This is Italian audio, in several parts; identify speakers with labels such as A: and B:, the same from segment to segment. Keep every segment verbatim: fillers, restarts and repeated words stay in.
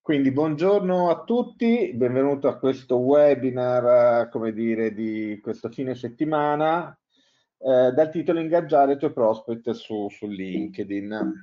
A: Quindi buongiorno a tutti, benvenuto a questo webinar, eh, come dire, di questo fine settimana, eh, dal titolo Ingaggiare i tuoi prospect su, su LinkedIn.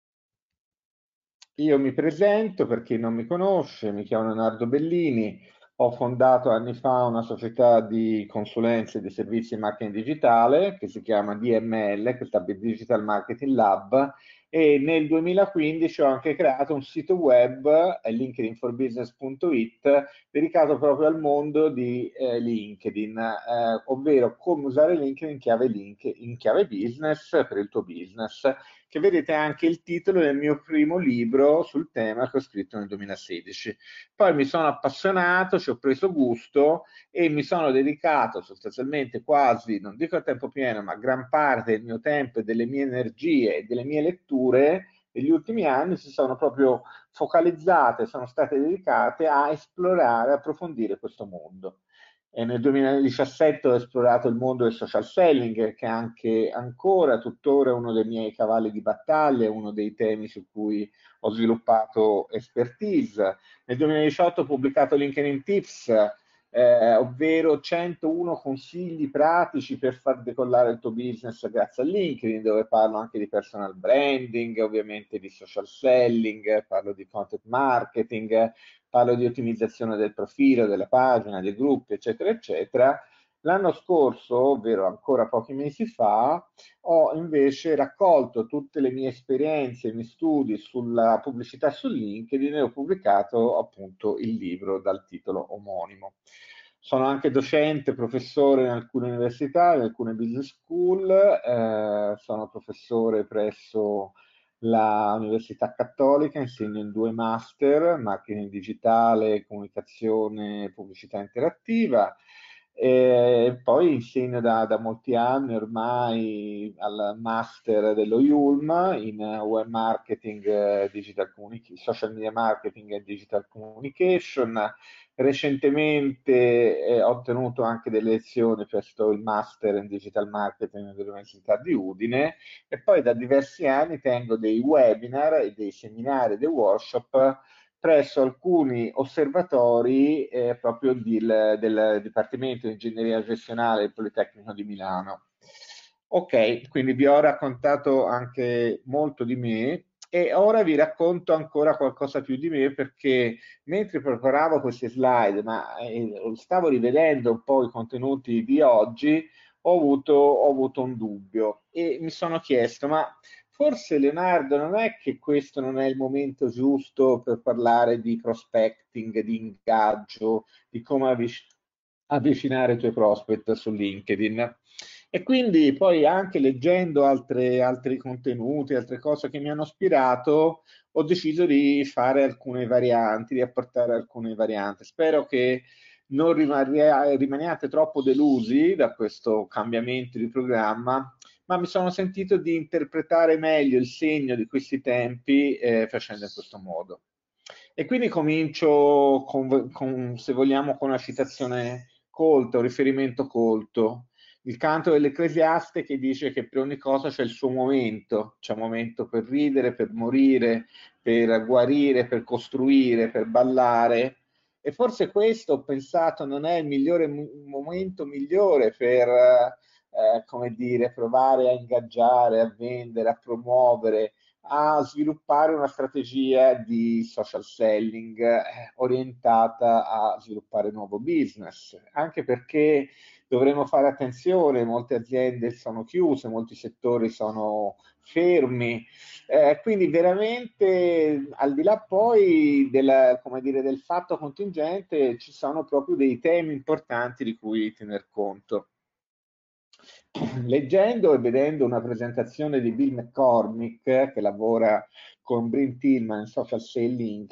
A: Io mi presento per chi non mi conosce, mi chiamo Leonardo Bellini, ho fondato anni fa una società di consulenze di servizi di marketing digitale che si chiama D M L, che sta per Digital Marketing Lab, e nel duemilaquindici ho anche creato un sito web, eh, linkedin for business punto it, dedicato proprio al mondo di eh, LinkedIn, eh, ovvero come usare LinkedIn in chiave, link, in chiave business per il tuo business, che vedete anche il titolo del mio primo libro sul tema che ho scritto nel duemilasedici. Poi mi sono appassionato, ci ho preso gusto e mi sono dedicato sostanzialmente quasi, non dico a tempo pieno, ma gran parte del mio tempo e delle mie energie e delle mie letture negli ultimi anni si sono proprio focalizzate, sono state dedicate a esplorare, approfondire questo mondo. E nel duemiladiciassette ho esplorato il mondo del social selling, che è anche ancora tuttora uno dei miei cavalli di battaglia, uno dei temi su cui ho sviluppato expertise. Nel duemiladiciotto ho pubblicato LinkedIn Tips, eh, ovvero centouno consigli pratici per far decollare il tuo business grazie a LinkedIn, dove parlo anche di personal branding, ovviamente di social selling, parlo di content marketing, parlo di ottimizzazione del profilo, della pagina, dei gruppi, eccetera, eccetera. L'anno scorso, ovvero ancora pochi mesi fa, ho invece raccolto tutte le mie esperienze, i miei studi sulla pubblicità su LinkedIn e ho pubblicato appunto il libro dal titolo omonimo. Sono anche docente, professore in alcune università, in alcune business school, eh, sono professore presso la Università Cattolica, insegno in due master, marketing digitale, comunicazione e pubblicità interattiva. E poi insegno da, da molti anni ormai al master dello IULM in web marketing, eh, digital communication, social media marketing e digital communication. Recentemente eh, ho ottenuto anche delle lezioni presso il master in digital marketing dell'Università di Udine e poi da diversi anni tengo dei webinar e dei seminari, dei workshop presso alcuni osservatori eh, proprio del, del Dipartimento di Ingegneria Gestionale del Politecnico di Milano. Ok, quindi vi ho raccontato anche molto di me e ora vi racconto ancora qualcosa più di me perché mentre preparavo queste slide, ma eh, stavo rivedendo un po' i contenuti di oggi, ho avuto, ho avuto un dubbio e mi sono chiesto, ma forse Leonardo, non è che questo non è il momento giusto per parlare di prospecting, di ingaggio, di come avvic- avvicinare i tuoi prospect su LinkedIn? E quindi poi anche leggendo altre- altri contenuti, altre cose che mi hanno ispirato, ho deciso di fare alcune varianti, di apportare alcune varianti. Spero che non rimarria- rimaniate troppo delusi da questo cambiamento di programma, ma mi sono sentito di interpretare meglio il segno di questi tempi eh, facendo in questo modo. E quindi comincio con, con, se vogliamo, con una citazione colta, un riferimento colto. Il canto dell'Ecclesiaste che dice che per ogni cosa c'è il suo momento, c'è un momento per ridere, per morire, per guarire, per costruire, per ballare. E forse questo, ho pensato, non è il migliore momento migliore per, eh, come dire, provare a ingaggiare, a vendere, a promuovere, a sviluppare una strategia di social selling eh, orientata a sviluppare nuovo business, anche perché dovremo fare attenzione, molte aziende sono chiuse, molti settori sono fermi, eh, quindi veramente al di là poi del, come dire, del fatto contingente ci sono proprio dei temi importanti di cui tener conto. Leggendo e vedendo una presentazione di Bill McCormick che lavora con Brin Tillman in Social Selling,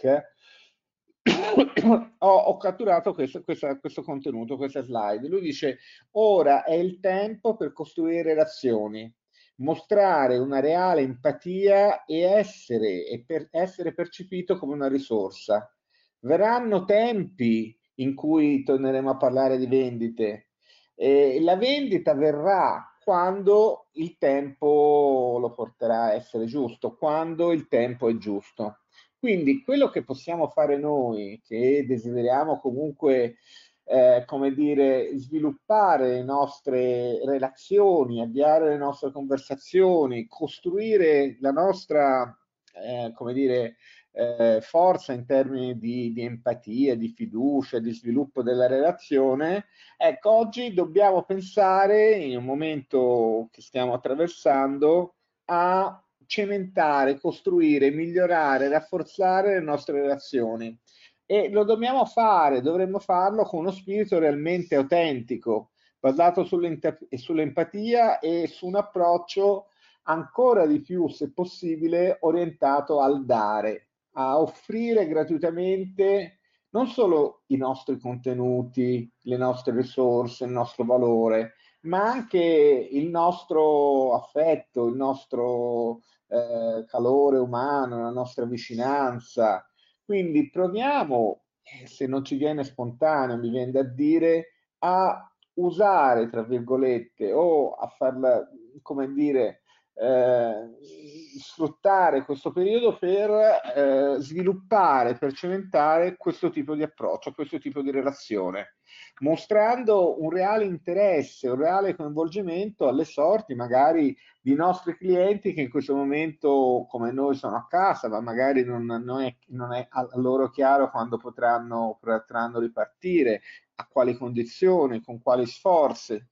A: ho, ho catturato questo, questa- questo contenuto, questa slide. Lui dice: ora è il tempo per costruire relazioni, mostrare una reale empatia e essere, e per essere percepito come una risorsa. Verranno tempi in cui torneremo a parlare di vendite. E la vendita verrà quando il tempo lo porterà a essere giusto, quando il tempo è giusto. Quindi quello che possiamo fare noi, che desideriamo comunque, eh, come dire, sviluppare le nostre relazioni, avviare le nostre conversazioni, costruire la nostra, eh, come dire, eh, forza in termini di, di empatia, di fiducia, di sviluppo della relazione, ecco, oggi dobbiamo pensare, in un momento che stiamo attraversando, a cementare, costruire, migliorare, rafforzare le nostre relazioni. E lo dobbiamo fare, dovremmo farlo con uno spirito realmente autentico, basato sull'empatia e su un approccio ancora di più, se possibile, orientato al dare, a offrire gratuitamente non solo i nostri contenuti, le nostre risorse, il nostro valore, ma anche il nostro affetto, il nostro eh, calore umano, la nostra vicinanza. Quindi proviamo, eh, se non ci viene spontaneo, mi viene da dire, a usare, tra virgolette, o a farla, come dire, eh, sfruttare questo periodo per eh, sviluppare, per cementare questo tipo di approccio, questo tipo di relazione, mostrando un reale interesse, un reale coinvolgimento alle sorti magari di nostri clienti che in questo momento, come noi, sono a casa, ma magari non, non, è, non è a loro chiaro quando potranno, potranno ripartire, a quali condizioni, con quali sforzi.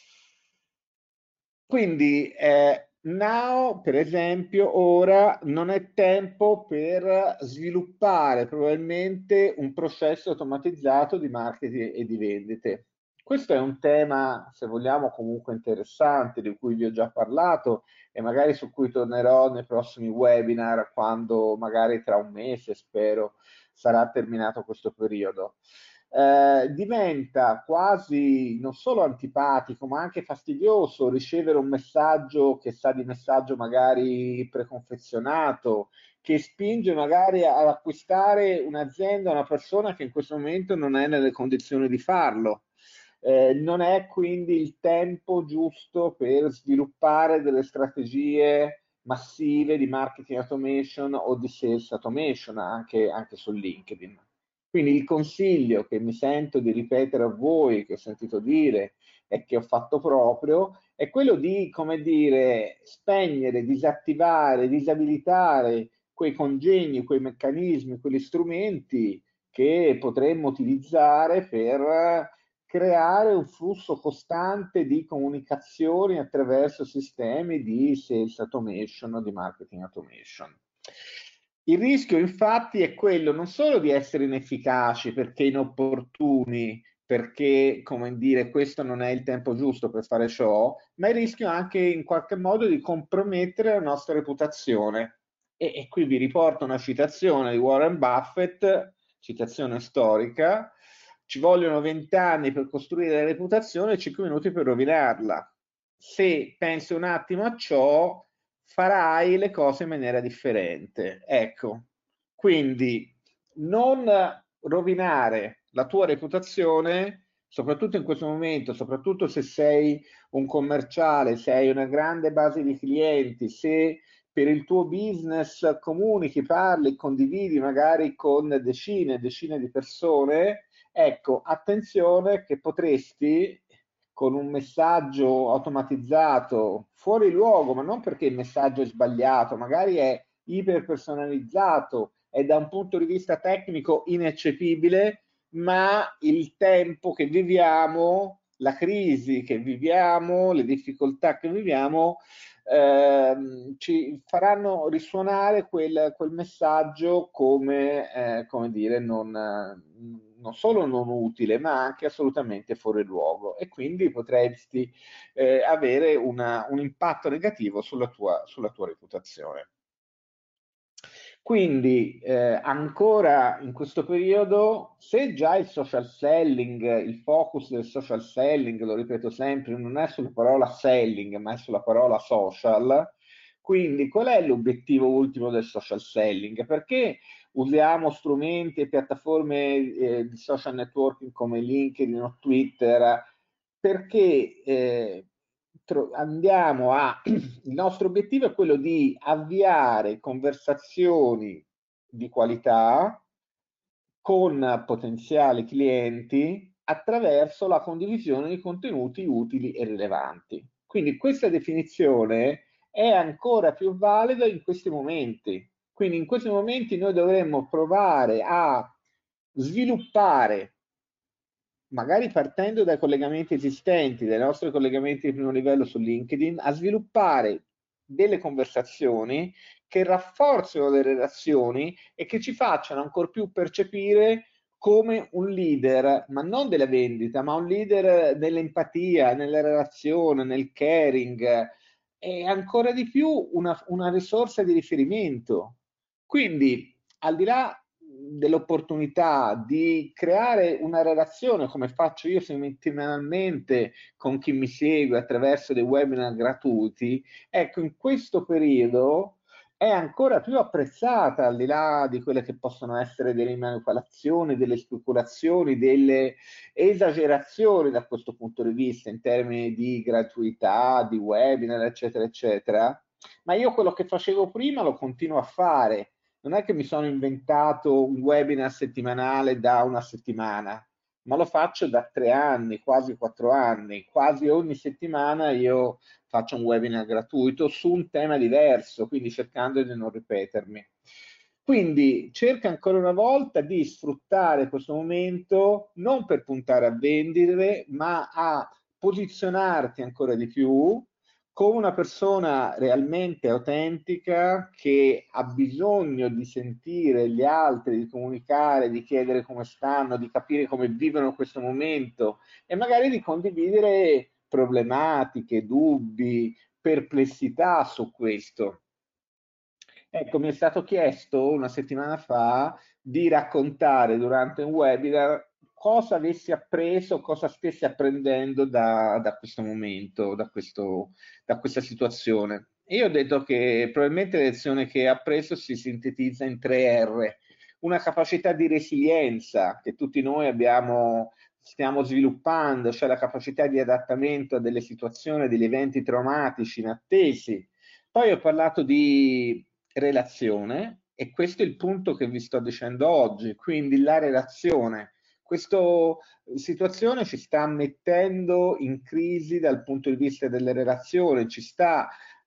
A: Quindi, eh, now, per esempio, ora non è tempo per sviluppare probabilmente un processo automatizzato di marketing e di vendite. Questo è un tema, se vogliamo, comunque interessante, di cui vi ho già parlato e magari su cui tornerò nei prossimi webinar, quando magari tra un mese, spero, sarà terminato questo periodo. Eh, diventa quasi non solo antipatico, ma anche fastidioso ricevere un messaggio che sa di messaggio magari preconfezionato, che spinge magari ad acquistare un'azienda, una persona che in questo momento non è nelle condizioni di farlo. Eh, non è quindi il tempo giusto per sviluppare delle strategie massive di marketing automation o di sales automation anche, anche su LinkedIn. Quindi il consiglio che mi sento di ripetere a voi, che ho sentito dire e che ho fatto proprio, è quello di, come dire, spegnere, disattivare, disabilitare quei congegni, quei meccanismi, quegli strumenti che potremmo utilizzare per creare un flusso costante di comunicazioni attraverso sistemi di sales automation o di marketing automation. Il rischio infatti è quello non solo di essere inefficaci perché inopportuni, perché, come dire, questo non è il tempo giusto per fare ciò, ma il rischio anche in qualche modo di compromettere la nostra reputazione. E, e qui vi riporto una citazione di Warren Buffett, citazione storica: ci vogliono vent'anni per costruire la reputazione e cinque minuti per rovinarla. Se pensi un attimo a ciò, farai le cose in maniera differente. Ecco, quindi non rovinare la tua reputazione, soprattutto in questo momento, soprattutto se sei un commerciale, se hai una grande base di clienti, se per il tuo business comunichi, parli, condividi magari con decine e decine di persone, ecco, attenzione che potresti con un messaggio automatizzato fuori luogo, ma non perché il messaggio è sbagliato, magari è iperpersonalizzato, è da un punto di vista tecnico ineccepibile, ma il tempo che viviamo, la crisi che viviamo, le difficoltà che viviamo, ehm, ci faranno risuonare quel, quel messaggio come, eh, come dire, non, non solo non utile, ma anche assolutamente fuori luogo e quindi potresti eh, avere una, un impatto negativo sulla tua, sulla tua reputazione. Quindi eh, ancora in questo periodo, se già il social selling, il focus del social selling, lo ripeto sempre, non è sulla parola selling, ma è sulla parola social, quindi qual è l'obiettivo ultimo del social selling? Perché usiamo strumenti e piattaforme eh, di social networking come LinkedIn o Twitter? Perché eh, andiamo a il nostro obiettivo è quello di avviare conversazioni di qualità con potenziali clienti attraverso la condivisione di contenuti utili e rilevanti. Quindi questa definizione è ancora più valida in questi momenti. Quindi in questi momenti noi dovremmo provare a sviluppare, magari partendo dai collegamenti esistenti, dai nostri collegamenti di primo livello su LinkedIn, a sviluppare delle conversazioni che rafforzino le relazioni e che ci facciano ancor più percepire come un leader, ma non della vendita, ma un leader nell'empatia, nella relazione, nel caring e ancora di più una, una risorsa di riferimento. Quindi, al di là dell'opportunità di creare una relazione come faccio io settimanalmente con chi mi segue attraverso dei webinar gratuiti, ecco, in questo periodo è ancora più apprezzata, al di là di quelle che possono essere delle manipolazioni, delle speculazioni, delle esagerazioni da questo punto di vista in termini di gratuità, di webinar, eccetera, eccetera. Ma io quello che facevo prima lo continuo a fare. Non è che mi sono inventato un webinar settimanale da una settimana, ma lo faccio da tre anni, quasi quattro anni. Quasi ogni settimana io faccio un webinar gratuito su un tema diverso, quindi cercando di non ripetermi. Quindi cerca ancora una volta di sfruttare questo momento non per puntare a vendere, ma a posizionarti ancora di più come una persona realmente autentica che ha bisogno di sentire gli altri, di comunicare, di chiedere come stanno, di capire come vivono questo momento e magari di condividere problematiche, dubbi, perplessità su questo. Ecco, mi è stato chiesto una settimana fa di raccontare durante un webinar cosa avessi appreso, cosa stessi apprendendo da, da questo momento, da, questo, da questa situazione. E io ho detto che probabilmente la lezione che ho appreso si sintetizza in tre R. Una capacità di resilienza che tutti noi abbiamo, stiamo sviluppando, cioè la capacità di adattamento a delle situazioni, degli eventi traumatici inattesi. Poi ho parlato di relazione e questo è il punto che vi sto dicendo oggi, quindi la relazione. Questa situazione ci sta mettendo in crisi dal punto di vista delle relazioni, ci sta,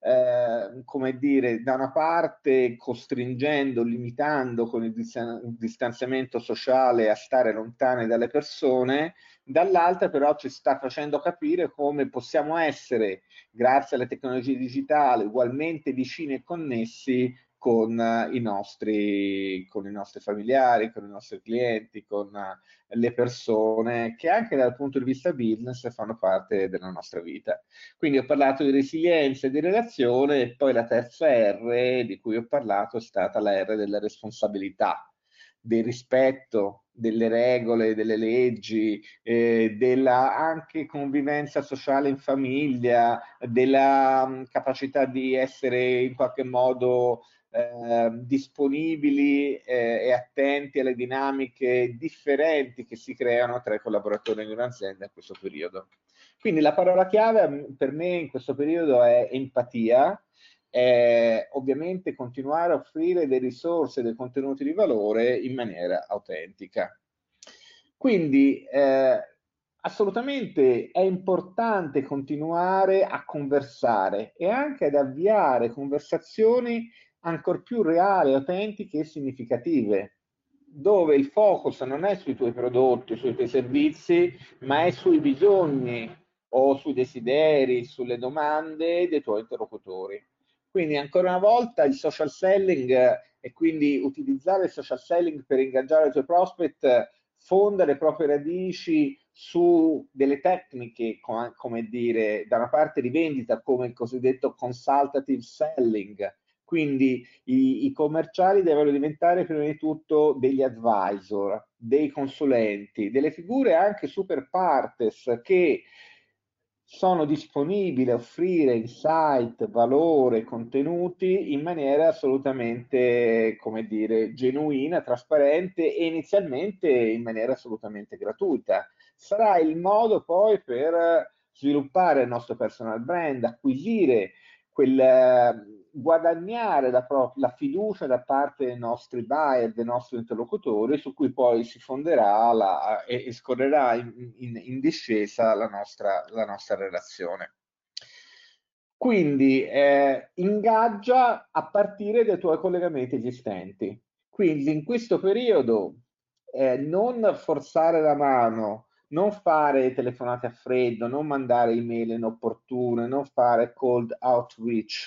A: eh, come dire, da una parte costringendo, limitando con il distanziamento sociale a stare lontani dalle persone, dall'altra però ci sta facendo capire come possiamo essere grazie alle tecnologie digitali, ugualmente vicini e connessi con i nostri, con i nostri familiari, con i nostri clienti, con le persone che anche dal punto di vista business fanno parte della nostra vita. Quindi ho parlato di resilienza e di relazione e poi la terza R di cui ho parlato è stata la R della responsabilità, del rispetto delle regole, delle leggi, eh, della anche convivenza sociale in famiglia, della mh, capacità di essere in qualche modo eh, disponibili eh, e attenti alle dinamiche differenti che si creano tra i collaboratori di un'azienda in questo periodo. Quindi la parola chiave per me in questo periodo è empatia, è ovviamente continuare a offrire delle risorse, dei contenuti di valore in maniera autentica. Quindi eh, assolutamente è importante continuare a conversare e anche ad avviare conversazioni ancor più reali, autentiche e significative, dove il focus non è sui tuoi prodotti, sui tuoi servizi, ma è sui bisogni o sui desideri, sulle domande dei tuoi interlocutori. Quindi ancora una volta il social selling eh, e quindi utilizzare il social selling per ingaggiare i tuoi prospect eh, fonda le proprie radici su delle tecniche, com- come dire, da una parte di vendita come il cosiddetto consultative selling, quindi i, i commerciali devono diventare prima di tutto degli advisor, dei consulenti, delle figure anche super partes che sono disponibili a offrire insight, valore, contenuti in maniera assolutamente, come dire, genuina, trasparente e inizialmente in maniera assolutamente gratuita. Sarà il modo poi per sviluppare il nostro personal brand, acquisire quel, guadagnare la, la fiducia da parte dei nostri buyer, dei nostri interlocutori, su cui poi si fonderà la, e, e scorrerà in, in, in discesa la nostra, la nostra relazione. Quindi eh, ingaggia a partire dai tuoi collegamenti esistenti. Quindi in questo periodo eh, non forzare la mano, non fare telefonate a freddo, non mandare email inopportune, non fare cold outreach,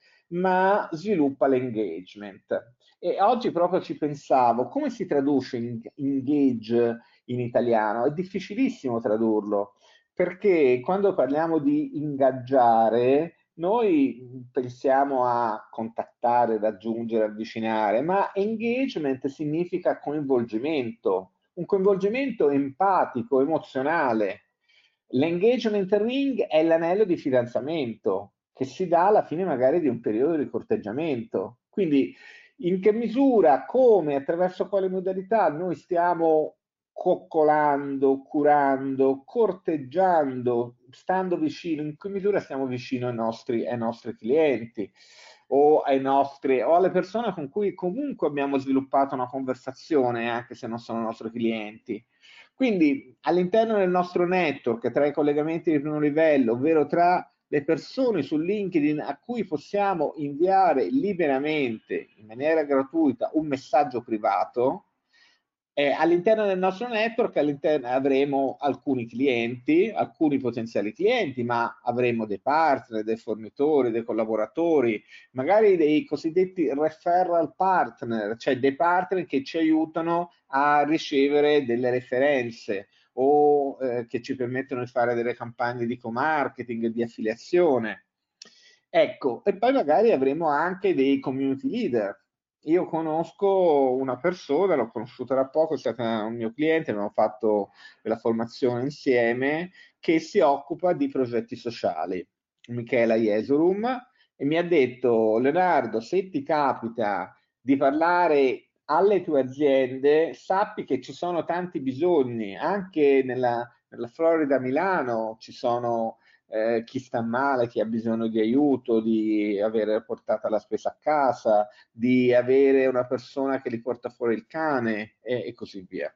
A: ma sviluppa l'engagement. E oggi proprio ci pensavo, come si traduce in, engage in italiano? È difficilissimo tradurlo, perché quando parliamo di ingaggiare, noi pensiamo a contattare, raggiungere, avvicinare, ma engagement significa coinvolgimento, un coinvolgimento empatico, emozionale. L'engagement ring è l'anello di fidanzamento che si dà alla fine magari di un periodo di corteggiamento. Quindi in che misura, come, attraverso quale modalità noi stiamo coccolando, curando, corteggiando, stando vicino, in che misura stiamo vicino ai nostri, ai nostri clienti o, ai nostri, o alle persone con cui comunque abbiamo sviluppato una conversazione, anche se non sono nostri clienti. Quindi all'interno del nostro network, tra i collegamenti di primo livello, ovvero tra le persone su LinkedIn a cui possiamo inviare liberamente, in maniera gratuita, un messaggio privato, eh, all'interno del nostro network all'interno avremo alcuni clienti, alcuni potenziali clienti, ma avremo dei partner, dei fornitori, dei collaboratori, magari dei cosiddetti referral partner, cioè dei partner che ci aiutano a ricevere delle referenze o eh, che ci permettono di fare delle campagne di co-marketing, di affiliazione. Ecco, e poi magari avremo anche dei community leader. Io conosco una persona, l'ho conosciuta da poco, è stata un mio cliente, abbiamo fatto della formazione insieme, che si occupa di progetti sociali, Michela Jesurum, e mi ha detto, Leonardo, se ti capita di parlare alle tue aziende, sappi che ci sono tanti bisogni, anche nella, nella Florida Milano ci sono eh, chi sta male, chi ha bisogno di aiuto, di avere portata la spesa a casa, di avere una persona che gli porta fuori il cane e, e così via.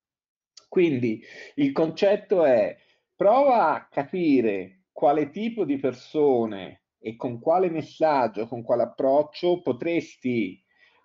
A: Quindi il concetto è prova a capire quale tipo di persone e con quale messaggio, con quale approccio potresti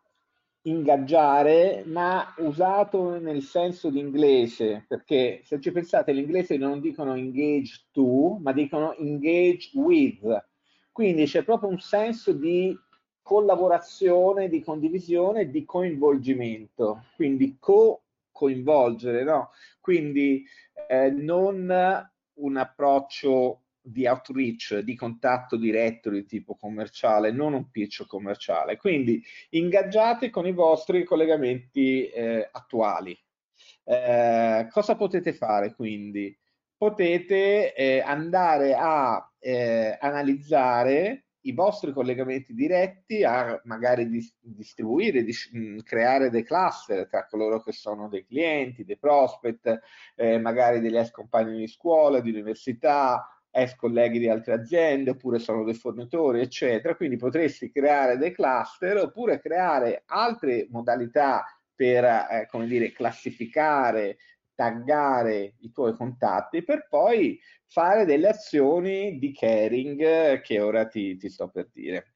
A: ingaggiare, ma usato nel senso di inglese, perché se ci pensate, l'inglese non dicono engage to, ma dicono engage with. Quindi c'è proprio un senso di collaborazione, di condivisione, di coinvolgimento. Quindi co-coinvolgere, no? Quindi eh, non un approccio di outreach, di contatto diretto di tipo commerciale, non un pitch commerciale. Quindi ingaggiate con i vostri collegamenti eh, attuali. Eh, cosa potete fare quindi? Potete eh, andare a eh, analizzare i vostri collegamenti diretti, a magari dis distribuire, dis mh, creare dei cluster tra coloro che sono dei clienti, dei prospect, eh, magari degli ex compagni di scuola, di università, ex colleghi di altre aziende, oppure sono dei fornitori, eccetera. Quindi potresti creare dei cluster oppure creare altre modalità per, eh, come dire, classificare, taggare i tuoi contatti per poi fare delle azioni di caring che ora ti, ti sto per dire.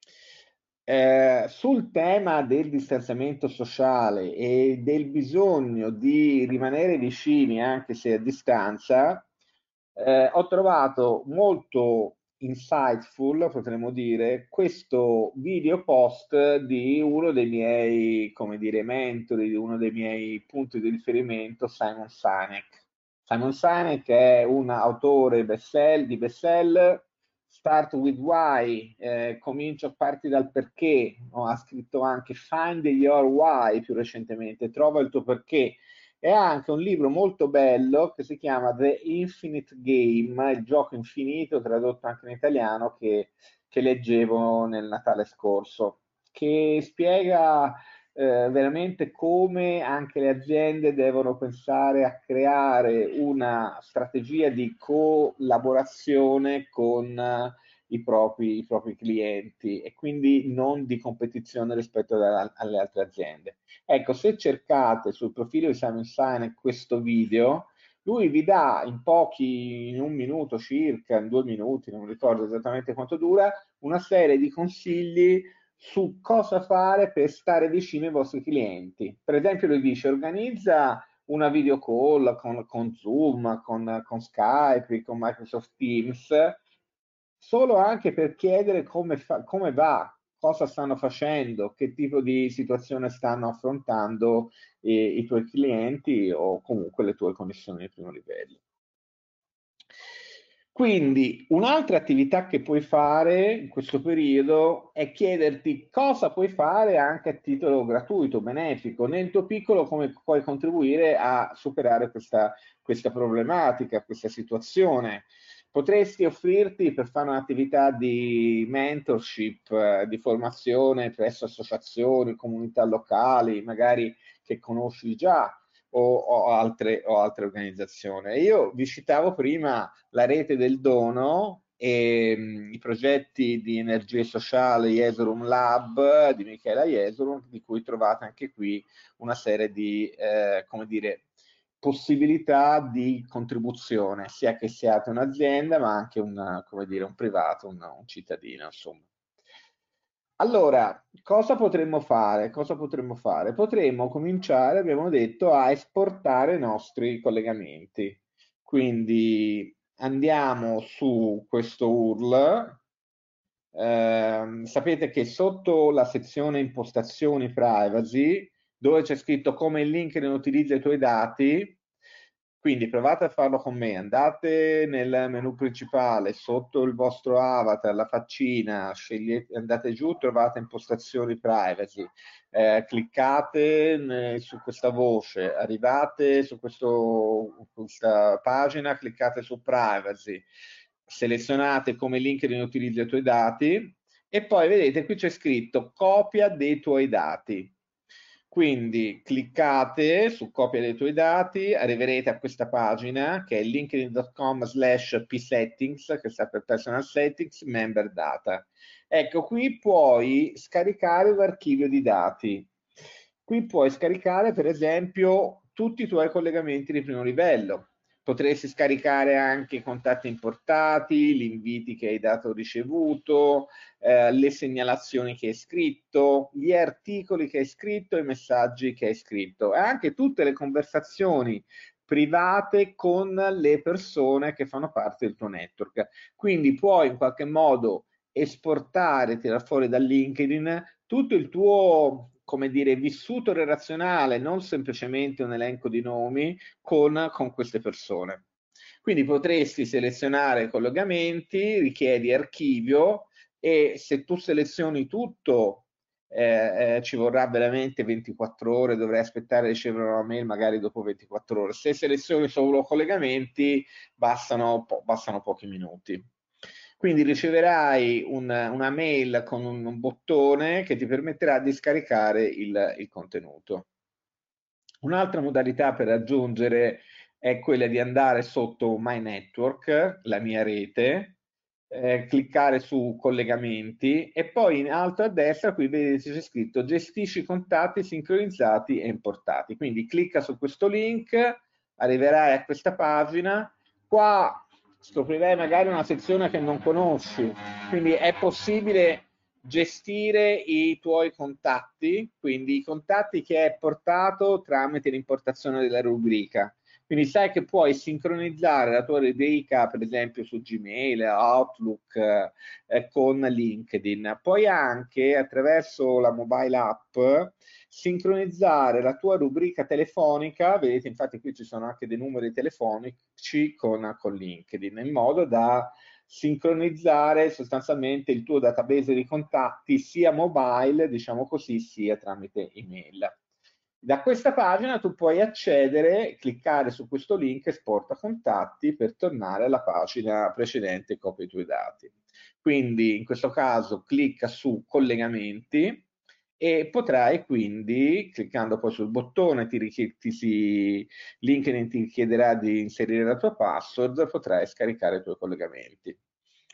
A: Eh, sul tema del distanziamento sociale e del bisogno di rimanere vicini anche se a distanza, eh, ho trovato molto insightful, potremmo dire, questo video post di uno dei miei, come dire, mentori, di uno dei miei punti di riferimento, Simon Sinek. Simon Sinek è un autore best-seller, di bestseller, Start with Why, eh, comincio a partire dal perché, no? Ha scritto anche Find Your Why più recentemente, trova il tuo perché, e ha anche un libro molto bello che si chiama The Infinite Game, il gioco infinito, tradotto anche in italiano, che, che leggevo nel Natale scorso, che spiega eh, veramente come anche le aziende devono pensare a creare una strategia di collaborazione con i propri, i propri clienti e quindi non di competizione rispetto a, alle altre aziende. Ecco, se cercate sul profilo di Simon Sinek questo video, lui vi dà in pochi, in un minuto circa, in due minuti, non ricordo esattamente quanto dura, una serie di consigli su cosa fare per stare vicino ai vostri clienti. Per esempio, lui dice: organizza una video call con, con Zoom, con, con Skype, con Microsoft Teams, solo anche per chiedere come, fa, come va, cosa stanno facendo, che tipo di situazione stanno affrontando i, i tuoi clienti o comunque le tue connessioni di primo livello. Quindi un'altra attività che puoi fare in questo periodo è chiederti cosa puoi fare anche a titolo gratuito, benefico, nel tuo piccolo, come puoi contribuire a superare questa, questa problematica, questa situazione. Potresti offrirti per fare un'attività di mentorship, eh, di formazione presso associazioni, comunità locali, magari che conosci già, o, o, altre, o altre organizzazioni. Io vi citavo prima la rete del dono e mh, i progetti di energia sociale Jesurum Lab di Michela Jesurum, di cui trovate anche qui una serie di, eh, come dire, possibilità di contribuzione, sia che siate un'azienda, ma anche una, come dire, un privato, un, un cittadino, insomma. Allora, cosa potremmo fare? Cosa potremmo fare? Potremmo cominciare, abbiamo detto, a esportare i nostri collegamenti. Quindi andiamo su questo U R L. Eh, sapete che sotto la sezione impostazioni privacy, dove c'è scritto come il LinkedIn utilizza i tuoi dati, quindi provate a farlo con me, andate nel menu principale, sotto il vostro avatar, la faccina, scegliete, andate giù, trovate impostazioni privacy, eh, cliccate su questa voce, arrivate su questo, questa pagina, cliccate su privacy, selezionate come LinkedIn utilizza i tuoi dati e poi vedete qui c'è scritto copia dei tuoi dati. Quindi cliccate su copia dei tuoi dati, arriverete a questa pagina che è linkedin punto com slash p settings, che sta per personal settings, member data. Ecco, qui puoi scaricare un archivio di dati. Qui puoi scaricare, per esempio, tutti i tuoi collegamenti di primo livello. Potresti scaricare anche i contatti importati, gli inviti che hai dato o ricevuto, eh, le segnalazioni che hai scritto, gli articoli che hai scritto, i messaggi che hai scritto e anche tutte le conversazioni private con le persone che fanno parte del tuo network. Quindi puoi in qualche modo esportare, tirare fuori da LinkedIn tutto il tuo, come dire, vissuto relazionale, non semplicemente un elenco di nomi, con, con queste persone. Quindi potresti selezionare collegamenti, richiedi archivio e se tu selezioni tutto eh, eh, ci vorrà veramente ventiquattro ore, dovrai aspettare di ricevere una mail magari dopo ventiquattro ore. Se selezioni solo collegamenti bastano, po bastano pochi minuti. Quindi riceverai un, una mail con un, un bottone che ti permetterà di scaricare il, il contenuto. Un'altra modalità per raggiungere è quella di andare sotto My Network, la mia rete, eh, cliccare su collegamenti e poi in alto a destra qui vedete c'è scritto gestisci contatti sincronizzati e importati. Quindi clicca su questo link, arriverai a questa pagina, qua scoprirai magari una sezione che non conosci, quindi è possibile gestire i tuoi contatti, quindi i contatti che hai portato tramite l'importazione della rubrica. Quindi sai che puoi sincronizzare la tua rubrica, per esempio su Gmail, Outlook, eh, con LinkedIn. Puoi anche attraverso la mobile app sincronizzare la tua rubrica telefonica, vedete infatti qui ci sono anche dei numeri telefonici con, con LinkedIn, in modo da sincronizzare sostanzialmente il tuo database di contatti sia mobile, diciamo così, sia tramite email. Da questa pagina tu puoi accedere, cliccare su questo link esporta contatti per tornare alla pagina precedente e copia i tuoi dati. Quindi in questo caso clicca su collegamenti e potrai quindi, cliccando poi sul bottone, ti richiedi, LinkedIn ti chiederà di inserire la tua password, potrai scaricare i tuoi collegamenti.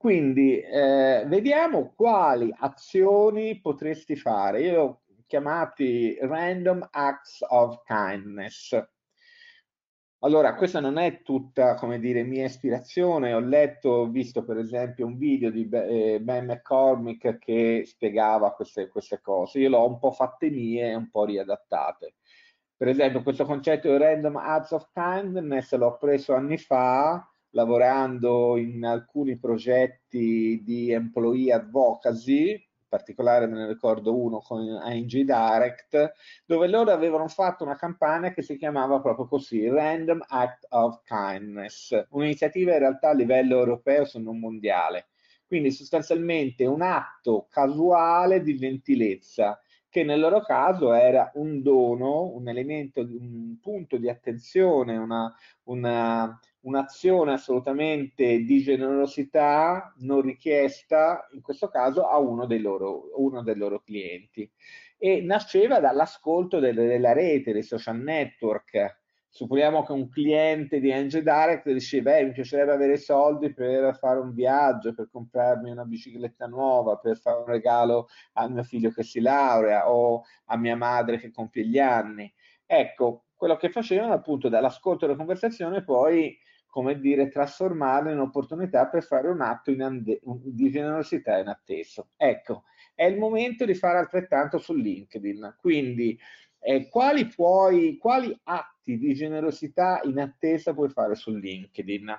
A: Quindi eh, vediamo quali azioni potresti fare. Io ho chiamati Random Acts of Kindness. Allora, questa non è tutta, come dire, mia ispirazione. Ho letto, ho visto per esempio un video di Be- eh, Ben McCormick che spiegava queste, queste cose. Io l'ho un po' fatte mie e un po' riadattate. Per esempio, questo concetto di Random Acts of Kindness l'ho preso anni fa lavorando in alcuni progetti di employee advocacy, in particolare me ne ricordo uno con I N G Direct, dove loro avevano fatto una campagna che si chiamava proprio così, Random Act of Kindness, un'iniziativa in realtà a livello europeo se non mondiale. Quindi sostanzialmente un atto casuale di gentilezza, che nel loro caso era un dono, un elemento, un punto di attenzione, una, una, un'azione assolutamente di generosità non richiesta, in questo caso a uno dei loro, uno dei loro clienti. E nasceva dall'ascolto delle- della rete, dei social network. Supponiamo che un cliente di Angel Direct diceva, "Eh, mi piacerebbe avere soldi per fare un viaggio, per comprarmi una bicicletta nuova, per fare un regalo a mio figlio che si laurea o a mia madre che compie gli anni." Ecco, quello che facevano appunto dall'ascolto della conversazione poi, come dire, trasformarlo in opportunità per fare un atto in ande- di generosità inatteso. Ecco, è il momento di fare altrettanto su LinkedIn. Quindi, eh, quali, puoi, quali atti di generosità inattesa puoi fare su LinkedIn?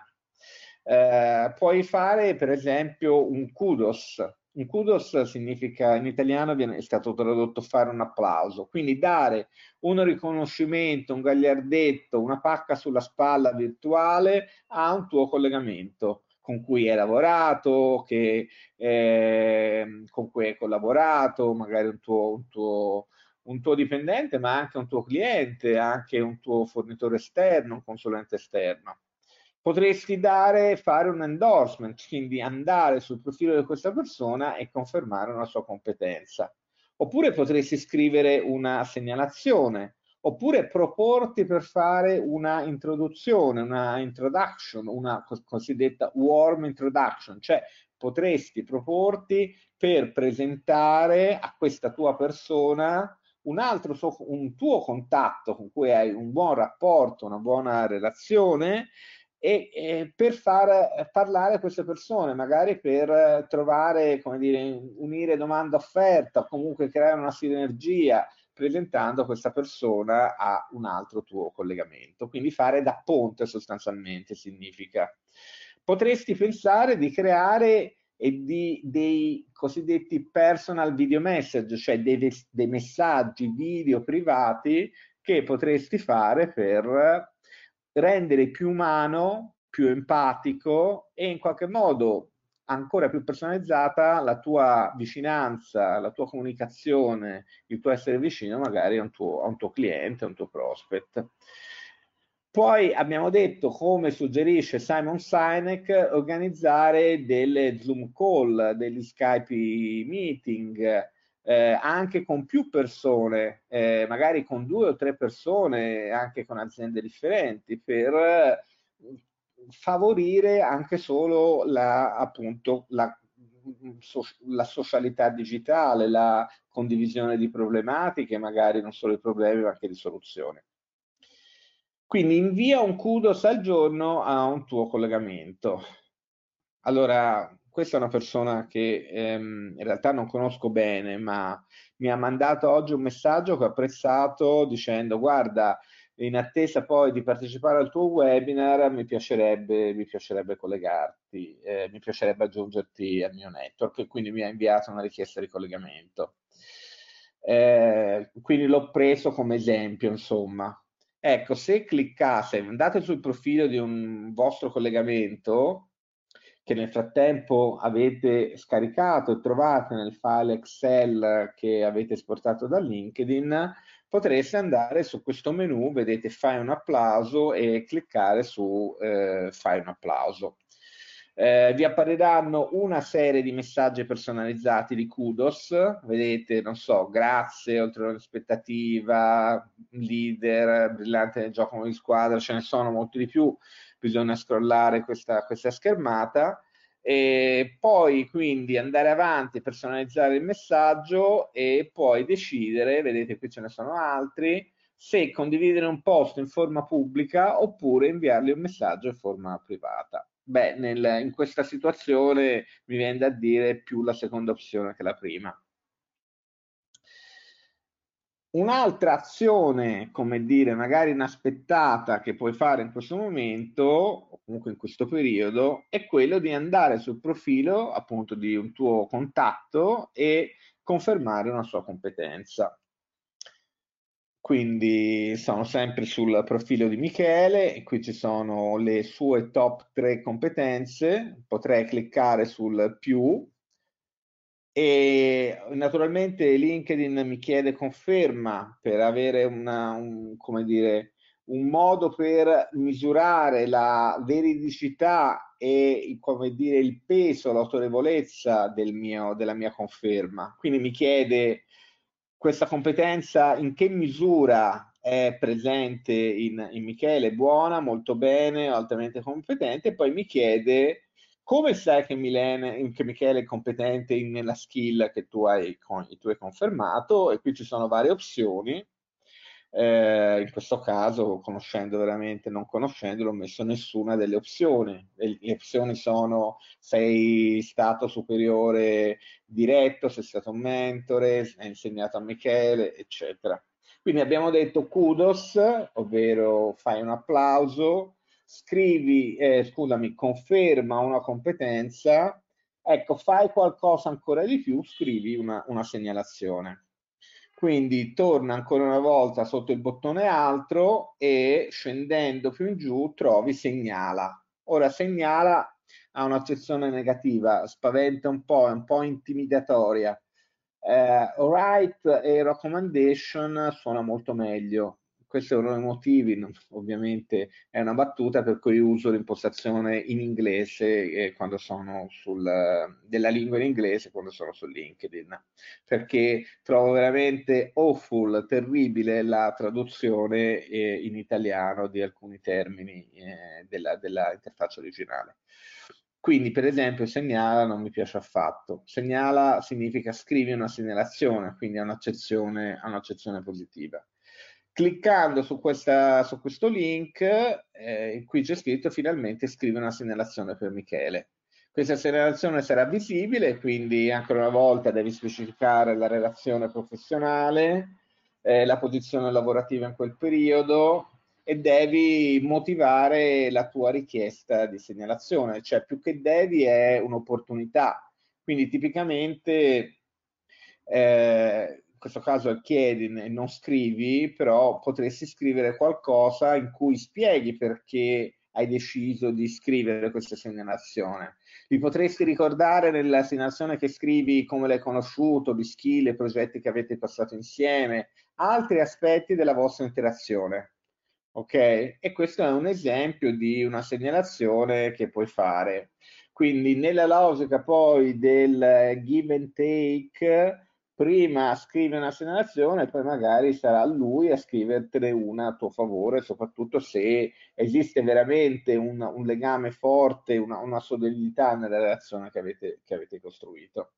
A: Eh, puoi fare, per esempio, un kudos. Un kudos significa, in italiano viene, è stato tradotto fare un applauso, quindi dare un riconoscimento, un gagliardetto, una pacca sulla spalla virtuale a un tuo collegamento con cui hai lavorato, che, eh, con cui hai collaborato, magari un tuo, un tuo, un tuo dipendente, ma anche un tuo cliente, anche un tuo fornitore esterno, un consulente esterno. Potresti dare, fare un endorsement, quindi andare sul profilo di questa persona e confermare una sua competenza. Oppure potresti scrivere una segnalazione, oppure proporti per fare una introduzione, una introduction, una cosiddetta warm introduction, cioè potresti proporti per presentare a questa tua persona un altro suo, un tuo contatto con cui hai un buon rapporto, una buona relazione e, e per far parlare a queste persone, magari per trovare, come dire, unire domanda offerta o comunque creare una sinergia presentando questa persona a un altro tuo collegamento. Quindi fare da ponte sostanzialmente significa. Potresti pensare di creare e di, dei cosiddetti personal video message, cioè dei, dei messaggi video privati che potresti fare per rendere più umano, più empatico e in qualche modo ancora più personalizzata la tua vicinanza, la tua comunicazione, il tuo essere vicino magari a un tuo, a un tuo cliente, a un tuo prospect. Poi abbiamo detto, come suggerisce Simon Sinek, organizzare delle Zoom call, degli Skype meeting, eh, anche con più persone, eh, magari con due o tre persone, anche con aziende differenti, per eh, favorire anche solo la, appunto, la, so, la socialità digitale, la condivisione di problematiche, magari non solo di problemi, ma anche di soluzioni. Quindi invia un kudos al giorno a un tuo collegamento. Allora, questa è una persona che ehm, in realtà non conosco bene, ma mi ha mandato oggi un messaggio che ho apprezzato dicendo: guarda, in attesa poi di partecipare al tuo webinar, mi piacerebbe, mi piacerebbe collegarti, eh, mi piacerebbe aggiungerti al mio network, e quindi mi ha inviato una richiesta di collegamento. Eh, quindi l'ho preso come esempio, insomma. Ecco, se cliccate, andate sul profilo di un vostro collegamento che nel frattempo avete scaricato e trovate nel file Excel che avete esportato da LinkedIn, potreste andare su questo menu, vedete fai un applauso e cliccare su eh, fai un applauso. Eh, vi appariranno una serie di messaggi personalizzati di kudos, vedete, non so, grazie, oltre all'aspettativa, leader, brillante nel gioco di squadra, ce ne sono molti di più, bisogna scrollare questa, questa schermata. E poi quindi andare avanti, personalizzare il messaggio e poi decidere, vedete qui ce ne sono altri, se condividere un post in forma pubblica oppure inviargli un messaggio in forma privata. Beh, nel, in questa situazione mi viene da dire più la seconda opzione che la prima. Un'altra azione, come dire, magari inaspettata che puoi fare in questo momento, o comunque in questo periodo, è quello di andare sul profilo appunto di un tuo contatto e confermare una sua competenza. Quindi sono sempre sul profilo di Michele, e qui ci sono le sue top tre competenze, potrei cliccare sul più e naturalmente LinkedIn mi chiede conferma per avere una, un, come dire, un modo per misurare la veridicità e come dire, il peso, l'autorevolezza del mio, della mia conferma. Quindi mi chiede questa competenza in che misura è presente in, in Michele, buona, molto bene, altamente competente, e poi mi chiede come sai che, Milene, che Michele è competente in- nella skill che tu hai, con- tu hai confermato? E qui ci sono varie opzioni. Eh, in questo caso, conoscendo veramente, non conoscendo, non ho messo nessuna delle opzioni. Le, le opzioni sono sei stato superiore diretto, sei stato un mentore, hai insegnato a Michele, eccetera. Quindi abbiamo detto kudos, ovvero fai un applauso, scrivi, eh, scusami, conferma una competenza, ecco, fai qualcosa ancora di più, scrivi una, una segnalazione. Quindi torna ancora una volta sotto il bottone altro e scendendo più in giù trovi segnala. Ora segnala ha un'accezione negativa, spaventa un po', è un po' intimidatoria. Eh, right e recommendation suona molto meglio. Questo è uno dei motivi, non- ovviamente è una battuta per cui uso l'impostazione in inglese eh, quando sono sul, della lingua in inglese quando sono su LinkedIn, perché trovo veramente awful, terribile la traduzione eh, in italiano di alcuni termini eh, della, della interfaccia originale. Quindi, per esempio, segnala non mi piace affatto. Segnala significa scrivi una segnalazione, quindi ha un'accezione, ha un'accezione positiva. Cliccando su, questa, su questo link, eh, qui c'è scritto finalmente scrivi una segnalazione per Michele. Questa segnalazione sarà visibile, quindi ancora una volta devi specificare la relazione professionale, eh, la posizione lavorativa in quel periodo, e devi motivare la tua richiesta di segnalazione, cioè più che devi è un'opportunità. Quindi tipicamente, eh, in questo caso chiedi e non scrivi, però potresti scrivere qualcosa in cui spieghi perché hai deciso di scrivere questa segnalazione. Vi potresti ricordare nella segnalazione che scrivi come l'hai conosciuto, di skill e progetti che avete passato insieme, altri aspetti della vostra interazione. Ok? E questo è un esempio di una segnalazione che puoi fare. Quindi nella logica poi del give and take, prima scrive una segnalazione e poi magari sarà lui a scrivertene una a tuo favore, soprattutto se esiste veramente un, un legame forte, una, una solidità nella relazione che avete, che avete costruito.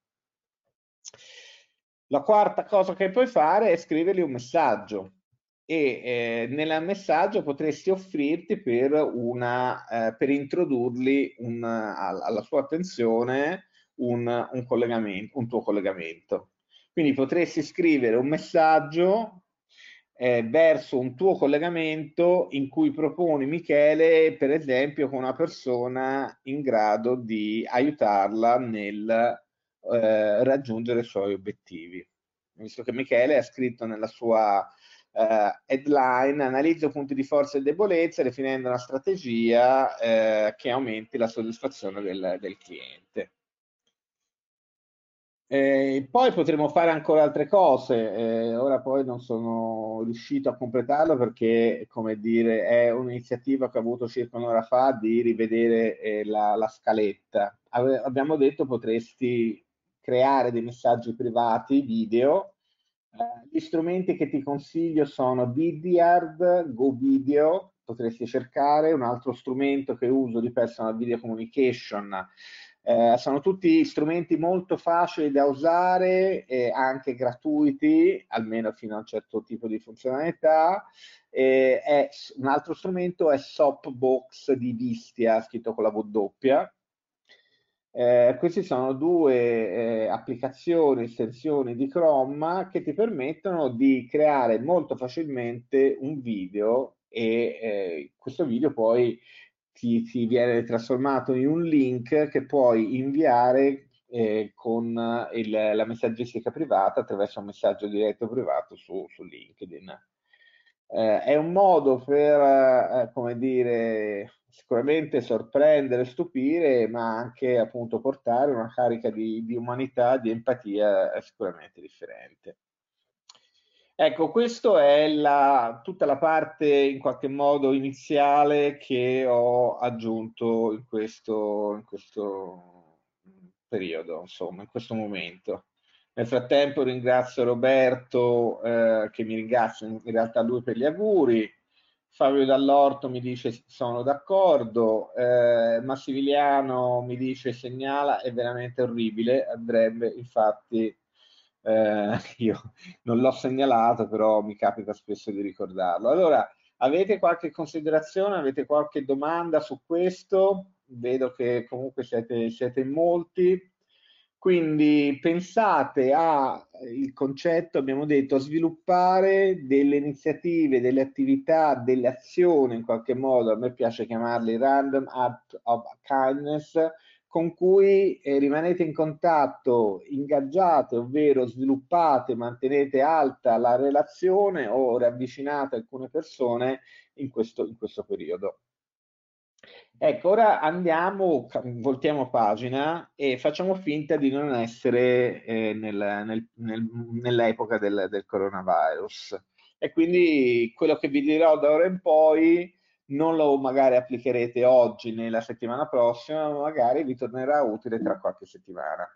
A: La quarta cosa che puoi fare è scrivergli un messaggio e eh, nel messaggio potresti offrirti per, una, eh, per introdurli un, alla sua attenzione un, un, collegamento, un tuo collegamento. Quindi potresti scrivere un messaggio eh, verso un tuo collegamento in cui proponi Michele, per esempio, con una persona in grado di aiutarla nel eh, raggiungere i suoi obiettivi. Visto che Michele ha scritto nella sua eh, headline, analizza punti di forza e debolezza, definendo una strategia eh, che aumenti la soddisfazione del, del cliente. Eh, poi potremo fare ancora altre cose, eh, ora poi non sono riuscito a completarlo perché, come dire, è un'iniziativa che ho avuto circa un'ora fa di rivedere eh, la, la scaletta. Ave- abbiamo detto potresti creare dei messaggi privati, video. Eh, gli strumenti che ti consiglio sono Vidyard, GoVideo, potresti cercare. Un altro strumento che uso di personal video communication Eh, sono tutti strumenti molto facili da usare e anche gratuiti, almeno fino a un certo tipo di funzionalità. E è, un altro strumento è Sopbox di Vistia, scritto con la W. Eh, queste sono due eh, applicazioni, estensioni di Chrome che ti permettono di creare molto facilmente un video e eh, questo video poi ti, ti viene trasformato in un link che puoi inviare eh, con il- la messaggistica privata attraverso un messaggio diretto privato su, su LinkedIn. Eh, è un modo per, eh, come dire, sicuramente sorprendere, stupire, ma anche appunto portare una carica di, di umanità, di empatia eh, sicuramente differente. Ecco, questa è la, tutta la parte in qualche modo iniziale che ho aggiunto in questo, in questo periodo, insomma, in questo momento. Nel frattempo ringrazio Roberto, eh, che mi ringrazio in realtà lui per gli auguri. Fabio Dall'Orto mi dice sono d'accordo, eh, Massimiliano mi dice segnala, è veramente orribile, andrebbe infatti, eh, io non l'ho segnalato, però mi capita spesso di ricordarlo. Allora, avete qualche considerazione, avete qualche domanda su questo? Vedo che comunque siete, siete in molti. Quindi pensate al concetto, abbiamo detto, sviluppare delle iniziative, delle attività, delle azioni in qualche modo, a me piace chiamarli random act of kindness, con cui eh, rimanete in contatto, ingaggiate, ovvero sviluppate, mantenete alta la relazione o ravvicinate alcune persone in questo, in questo periodo. Ecco, ora andiamo, voltiamo pagina e facciamo finta di non essere eh, nel- nel- nel- nell'epoca del, del coronavirus. E quindi quello che vi dirò da ora in poi non lo magari applicherete oggi né la settimana prossima, ma magari vi tornerà utile tra qualche settimana.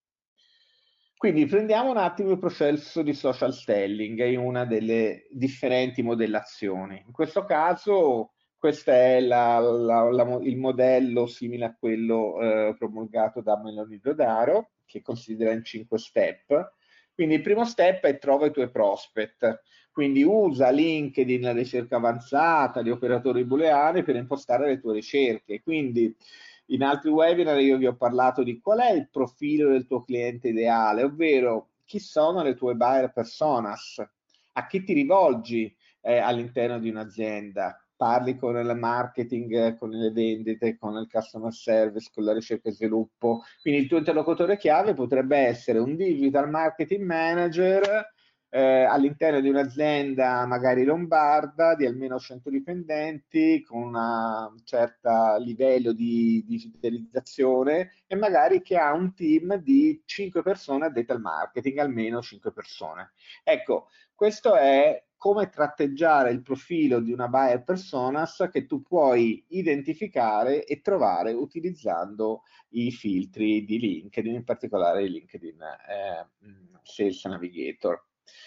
A: Quindi prendiamo un attimo il processo di social selling in una delle differenti modellazioni. In questo caso, questo è la- la- la- il modello simile a quello eh, promulgato da Meloni Dodaro, che considera in cinque step. Quindi il primo step è trova i tuoi prospect, quindi usa LinkedIn, la ricerca avanzata, gli operatori booleani per impostare le tue ricerche. Quindi in altri webinar io vi ho parlato di qual è il profilo del tuo cliente ideale, ovvero chi sono le tue buyer personas, a chi ti rivolgi eh, all'interno di un'azienda. Parli con il marketing, con le vendite, con il customer service, con la ricerca e sviluppo. Quindi il tuo interlocutore chiave potrebbe essere un digital marketing manager eh, all'interno di un'azienda magari lombarda di almeno cento dipendenti con un certo livello di digitalizzazione e magari che ha un team di cinque persone addette al marketing, almeno cinque persone. Ecco, questo è come tratteggiare il profilo di una buyer personas che tu puoi identificare e trovare utilizzando i filtri di LinkedIn, in particolare LinkedIn eh, Sales Navigator.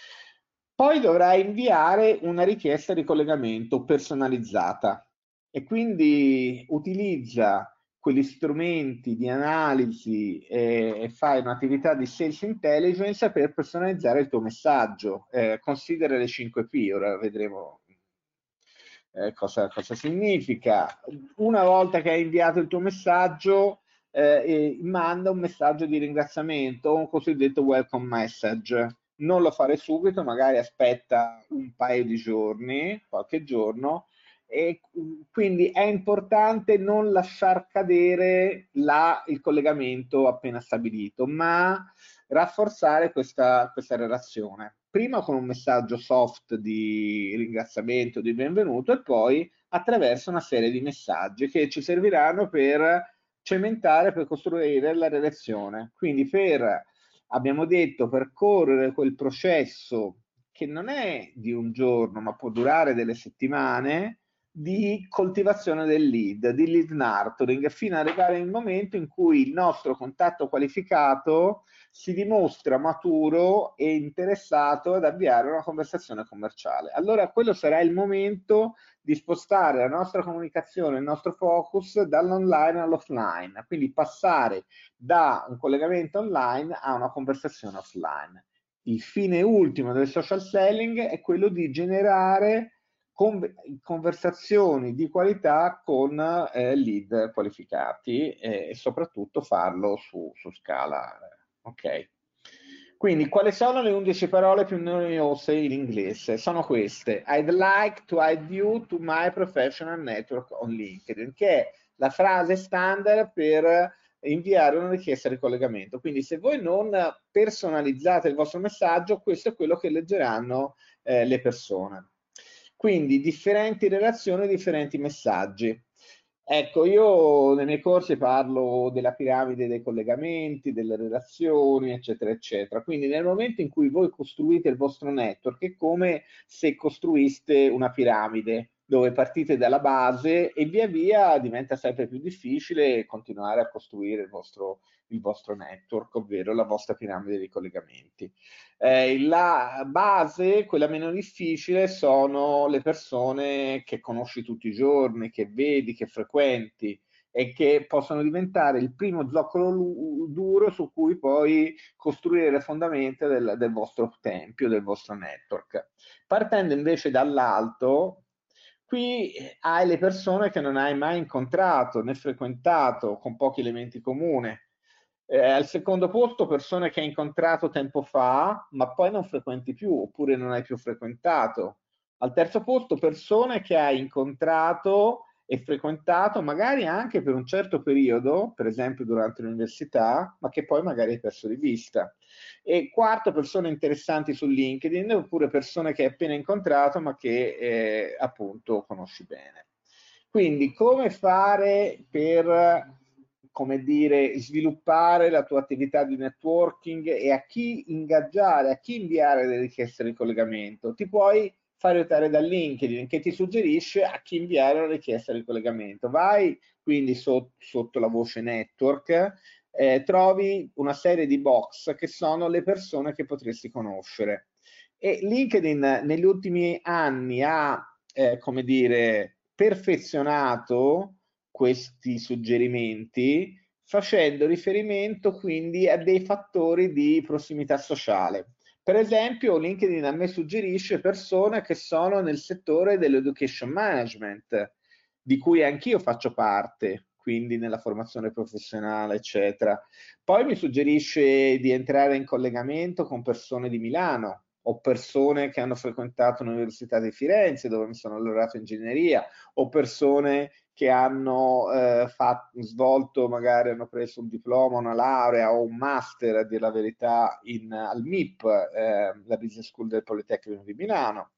A: Poi dovrai inviare una richiesta di collegamento personalizzata e quindi utilizza quegli strumenti di analisi e, e fai un'attività di sales intelligence per personalizzare il tuo messaggio. Eh, considera le cinque P, ora vedremo eh, cosa, cosa significa. Una volta che hai inviato il tuo messaggio, eh, manda un messaggio di ringraziamento, un cosiddetto welcome message. Non lo fare subito, magari aspetta un paio di giorni, qualche giorno, e quindi è importante non lasciar cadere la, il collegamento appena stabilito, ma rafforzare questa, questa relazione. Prima con un messaggio soft di ringraziamento, di benvenuto e poi attraverso una serie di messaggi che ci serviranno per cementare, per costruire la relazione. Quindi per, abbiamo detto, percorrere quel processo che non è di un giorno, ma può durare delle settimane, di coltivazione del lead, di lead nurturing, fino ad arrivare al momento in cui il nostro contatto qualificato si dimostra maturo e interessato ad avviare una conversazione commerciale. Allora quello sarà il momento di spostare la nostra comunicazione, il nostro focus dall'online all'offline, quindi passare da un collegamento online a una conversazione offline. Il fine ultimo del social selling è quello di generare conversazioni di qualità con eh, lead qualificati eh, e soprattutto farlo su, su scala. Ok. Quindi, quali sono le undici parole più noiose in inglese? Sono queste: I'd like to add you to my professional network on LinkedIn, che è la frase standard per inviare una richiesta di collegamento. Quindi, se voi non personalizzate il vostro messaggio, questo è quello che leggeranno eh, le persone. Quindi differenti relazioni, differenti messaggi. Ecco, io nei miei corsi parlo della piramide dei collegamenti, delle relazioni, eccetera, eccetera. Quindi nel momento in cui voi costruite il vostro network è come se costruiste una piramide dove partite dalla base e via via diventa sempre più difficile continuare a costruire il vostro, il vostro network, ovvero la vostra piramide di collegamenti. Eh, la base, quella meno difficile, sono le persone che conosci tutti i giorni, che vedi, che frequenti e che possono diventare il primo zoccolo duro su cui poi costruire le fondamenta del, del vostro tempio, del vostro network. Partendo invece dall'alto, qui hai le persone che non hai mai incontrato né frequentato, con pochi elementi comuni. Eh, al secondo posto persone che hai incontrato tempo fa, ma poi non frequenti più, oppure non hai più frequentato. Al terzo posto persone che hai incontrato e frequentato magari anche per un certo periodo, per esempio durante l'università, ma che poi magari hai perso di vista. E quarto, persone interessanti su LinkedIn, oppure persone che hai appena incontrato, ma che eh, appunto conosci bene. Quindi come fare per, come dire, sviluppare la tua attività di networking e a chi ingaggiare, a chi inviare le richieste di collegamento? Ti puoi far aiutare da LinkedIn che ti suggerisce a chi inviare una richiesta di collegamento. Vai quindi sotto, sotto la voce network, eh, trovi una serie di box che sono le persone che potresti conoscere. E LinkedIn negli ultimi anni ha, eh, come dire, perfezionato questi suggerimenti facendo riferimento quindi a dei fattori di prossimità sociale. Per esempio, LinkedIn a me suggerisce persone che sono nel settore dell'education management, di cui anch'io faccio parte, quindi nella formazione professionale, eccetera. Poi mi suggerisce di entrare in collegamento con persone di Milano o persone che hanno frequentato l'Università di Firenze, dove mi sono laureato in ingegneria, o persone che hanno eh, fatto, svolto, magari hanno preso un diploma, una laurea o un master, a dire la verità, in, al M I P, eh, la Business School del Politecnico di Milano.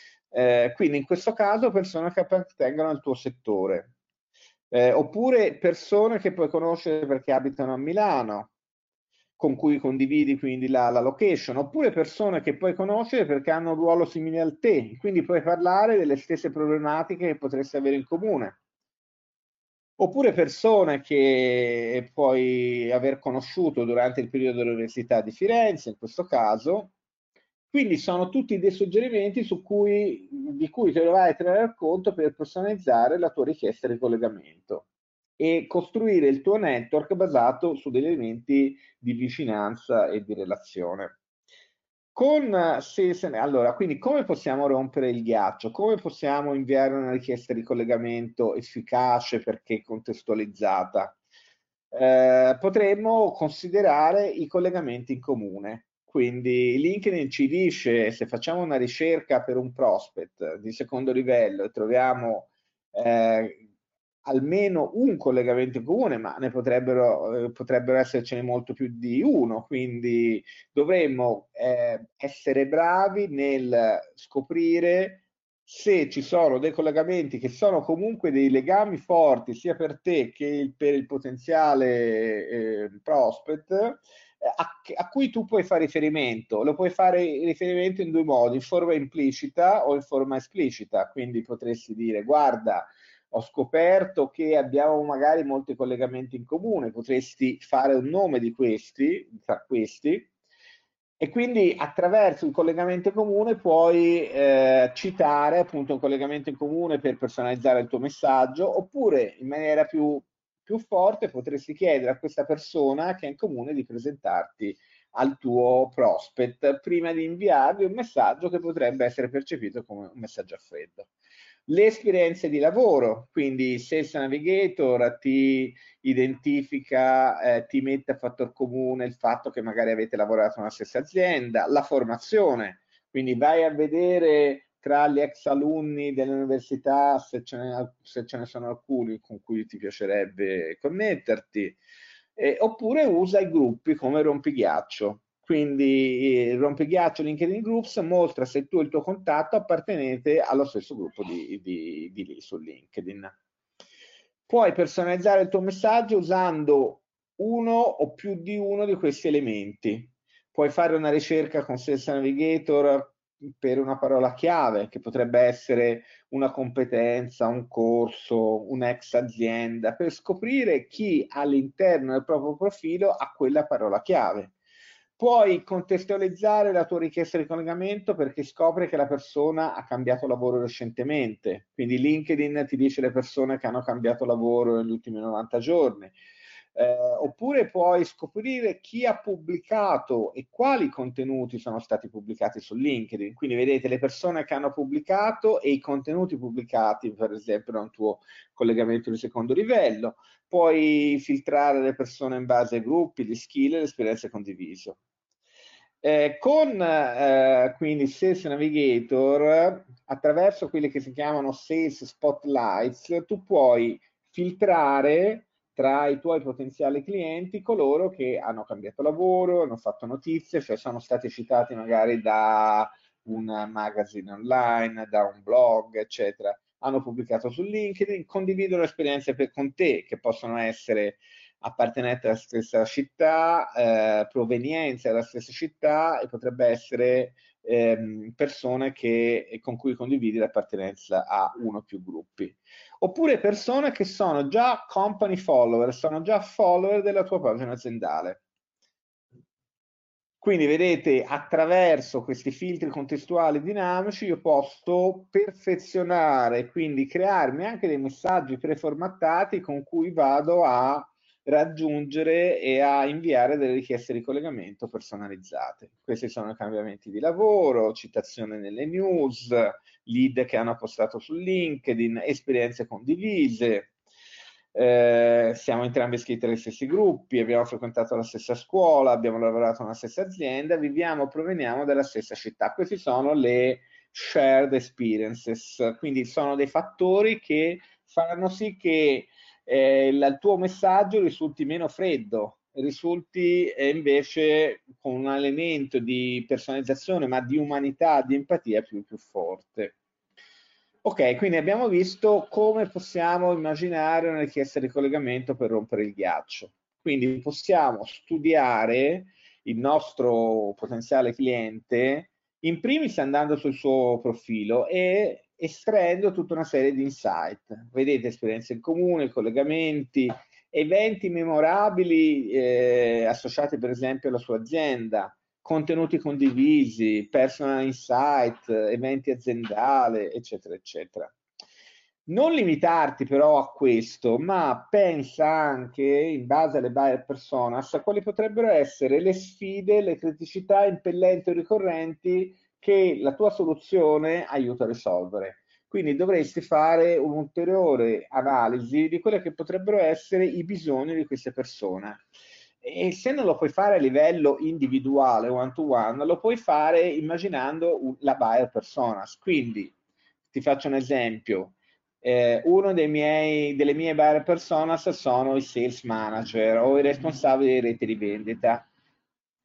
A: Eh, quindi in questo caso persone che appartengono al tuo settore. Eh, oppure persone che puoi conoscere perché abitano a Milano, con cui condividi quindi la, la location, oppure persone che puoi conoscere perché hanno un ruolo simile al te, quindi puoi parlare delle stesse problematiche che potresti avere in comune. Oppure persone che puoi aver conosciuto durante il periodo dell'Università di Firenze, in questo caso. Quindi sono tutti dei suggerimenti su cui, di cui ti dovrai tenere conto per personalizzare la tua richiesta di collegamento e costruire il tuo network basato su degli elementi di vicinanza e di relazione. Con, se, se, allora, quindi come possiamo rompere il ghiaccio? Come possiamo inviare una richiesta di collegamento efficace perché contestualizzata? Eh, potremmo considerare i collegamenti in comune. Quindi LinkedIn ci dice, se facciamo una ricerca per un prospect di secondo livello e troviamo eh, almeno un collegamento in comune, ma ne potrebbero, eh, potrebbero essercene molto più di uno, quindi dovremmo eh, essere bravi nel scoprire se ci sono dei collegamenti che sono comunque dei legami forti sia per te che per il potenziale eh, prospect a, a cui tu puoi fare riferimento. Lo puoi fare riferimento in due modi, in forma implicita o in forma esplicita. Quindi potresti dire, guarda, ho scoperto che abbiamo magari molti collegamenti in comune, potresti fare un nome di questi, tra questi, e quindi attraverso il collegamento comune puoi eh, citare appunto un collegamento in comune per personalizzare il tuo messaggio, oppure in maniera più, più forte potresti chiedere a questa persona che è in comune di presentarti al tuo prospect prima di inviargli un messaggio che potrebbe essere percepito come un messaggio a freddo. Le esperienze di lavoro, quindi Sales Navigator ti identifica, eh, ti mette a fattor comune il fatto che magari avete lavorato nella stessa azienda, la formazione, quindi vai a vedere tra gli ex alunni dell'università se ce ne, se ce ne sono alcuni con cui ti piacerebbe connetterti, eh, oppure usa i gruppi come rompighiaccio. Quindi il rompighiaccio LinkedIn Groups mostra se tu e il tuo contatto appartenete allo stesso gruppo di, di, di lì su LinkedIn. Puoi personalizzare il tuo messaggio usando uno o più di uno di questi elementi. Puoi fare una ricerca con Sales Navigator per una parola chiave, che potrebbe essere una competenza, un corso, un'ex azienda, per scoprire chi all'interno del proprio profilo ha quella parola chiave. Puoi contestualizzare la tua richiesta di collegamento perché scopri che la persona ha cambiato lavoro recentemente, quindi LinkedIn ti dice le persone che hanno cambiato lavoro negli ultimi novanta giorni. Eh, oppure puoi scoprire chi ha pubblicato e quali contenuti sono stati pubblicati su LinkedIn. Quindi vedete le persone che hanno pubblicato e i contenuti pubblicati, per esempio, da un tuo collegamento di secondo livello. Puoi filtrare le persone in base ai gruppi, gli skill e le esperienze condivise. Eh, con eh, quindi Sales Navigator, attraverso quelli che si chiamano Sales Spotlights, tu puoi filtrare tra i tuoi potenziali clienti coloro che hanno cambiato lavoro, hanno fatto notizie, cioè sono stati citati magari da un magazine online, da un blog, eccetera, hanno pubblicato su LinkedIn, condividono esperienze per, con te che possono essere appartenente alla stessa città, eh, provenienza dalla stessa città e potrebbe essere ehm, persone che, con cui condividi l'appartenenza a uno o più gruppi. Oppure persone che sono già company follower, sono già follower della tua pagina aziendale. Quindi vedete, attraverso questi filtri contestuali dinamici io posso perfezionare, quindi crearmi anche dei messaggi preformattati con cui vado a raggiungere e a inviare delle richieste di collegamento personalizzate. Questi sono i cambiamenti di lavoro, citazione nelle news, lead che hanno postato su LinkedIn, esperienze condivise. Eh, siamo entrambi iscritti agli stessi gruppi, abbiamo frequentato la stessa scuola, abbiamo lavorato nella stessa azienda, viviamo, proveniamo dalla stessa città. Questi sono le shared experiences, quindi sono dei fattori che fanno sì che eh, il tuo messaggio risulti meno freddo, risulti eh, invece con un elemento di personalizzazione, ma di umanità, di empatia più, più forte. Ok, quindi abbiamo visto come possiamo immaginare una richiesta di collegamento per rompere il ghiaccio. Quindi possiamo studiare il nostro potenziale cliente, in primis andando sul suo profilo e estraendo tutta una serie di insight. Vedete esperienze in comune, collegamenti, eventi memorabili eh, associati per esempio alla sua azienda, contenuti condivisi, personal insight, eventi aziendali, eccetera, eccetera. Non limitarti però a questo, ma pensa anche, in base alle buyer personas, a quali potrebbero essere le sfide, le criticità impellenti o ricorrenti che la tua soluzione aiuta a risolvere. Quindi dovresti fare un'ulteriore analisi di quelli che potrebbero essere i bisogni di queste persone. E se non lo puoi fare a livello individuale, one to one, lo puoi fare immaginando la buyer personas. Quindi ti faccio un esempio. Eh, uno dei miei, delle mie buyer personas sono i sales manager o i responsabili di rete di vendita.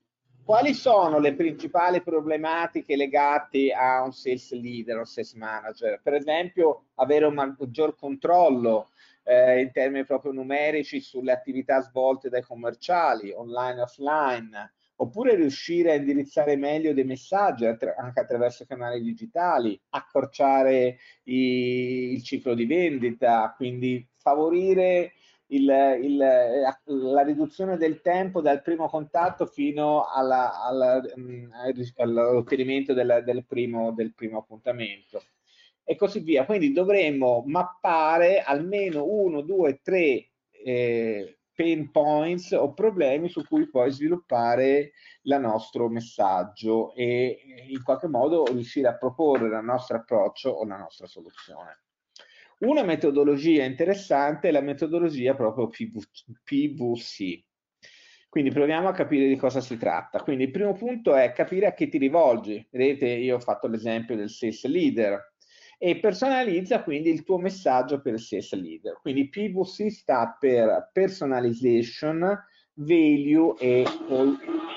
A: quali sono le principali problematiche legate a un sales leader o sales manager? Per esempio, avere un maggior controllo eh, in termini proprio numerici sulle attività svolte dai commerciali, online e offline, oppure riuscire a indirizzare meglio dei messaggi attra- anche attraverso canali digitali, accorciare i- il ciclo di vendita, quindi favorire il, il, la riduzione del tempo dal primo contatto fino alla, alla, mh, all'ottenimento del, del, primo, del primo appuntamento e così via. Quindi dovremmo mappare almeno uno, due, tre eh, pain points o problemi su cui poi sviluppare il nostro messaggio e in qualche modo riuscire a proporre il nostro approccio o la nostra soluzione. Una metodologia interessante è la metodologia proprio P V C. Quindi proviamo a capire di cosa si tratta. Quindi il primo punto è capire a chi ti rivolgi. Vedete, io ho fatto l'esempio del sales leader e personalizza quindi il tuo messaggio per il sales leader. Quindi P V C sta per personalization, value e call,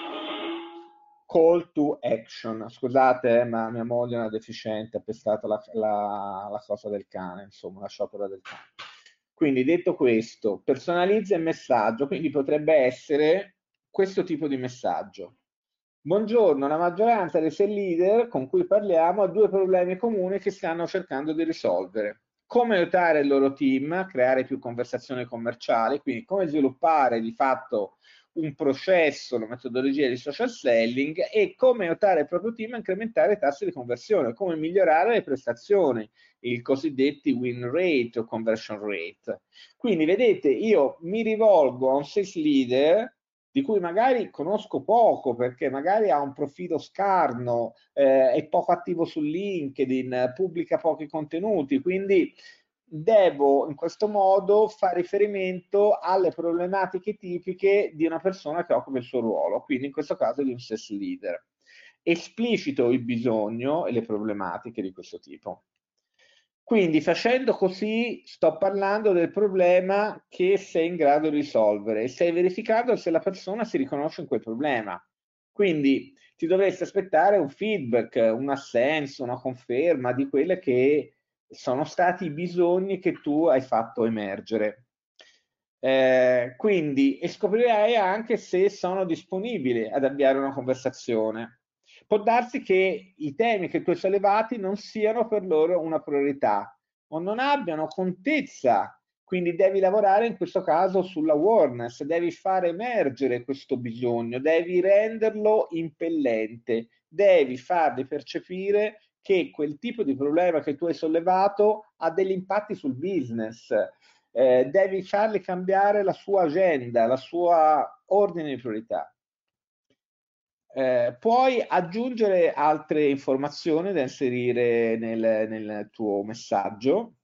A: call to action. Scusate, eh, ma mia moglie è una deficiente, ha pestato la, la, la cosa del cane, insomma, la sciopera del cane. Quindi detto questo, personalizza il messaggio, quindi potrebbe essere questo tipo di messaggio. Buongiorno, la maggioranza dei sales leader con cui parliamo ha due problemi comuni che stanno cercando di risolvere. Come aiutare il loro team a creare più conversazioni commerciali, quindi come sviluppare di fatto un processo, una metodologia di social selling e come aiutare il proprio team a incrementare i tassi di conversione, come migliorare le prestazioni, i cosiddetti win rate o conversion rate. Quindi vedete, io mi rivolgo a un sales leader di cui magari conosco poco perché magari ha un profilo scarno, eh, è poco attivo su LinkedIn, pubblica pochi contenuti, quindi devo in questo modo fare riferimento alle problematiche tipiche di una persona che occupa il suo ruolo, quindi in questo caso di un sales leader. Esplicito il bisogno e le problematiche di questo tipo. Quindi facendo così sto parlando del problema che sei in grado di risolvere e stai verificando se la persona si riconosce in quel problema. Quindi ti dovresti aspettare un feedback, un assenso, una conferma di quelle che sono stati i bisogni che tu hai fatto emergere. Eh, quindi e scoprirai anche se sono disponibili ad avviare una conversazione. Può darsi che i temi che tu hai sollevati non siano per loro una priorità o non abbiano contezza, quindi devi lavorare in questo caso sulla awareness, devi far emergere questo bisogno, devi renderlo impellente, devi fargli percepire che quel tipo di problema che tu hai sollevato ha degli impatti sul business, eh, devi fargli cambiare la sua agenda, la sua ordine di priorità. Eh, puoi aggiungere altre informazioni da inserire nel, nel tuo messaggio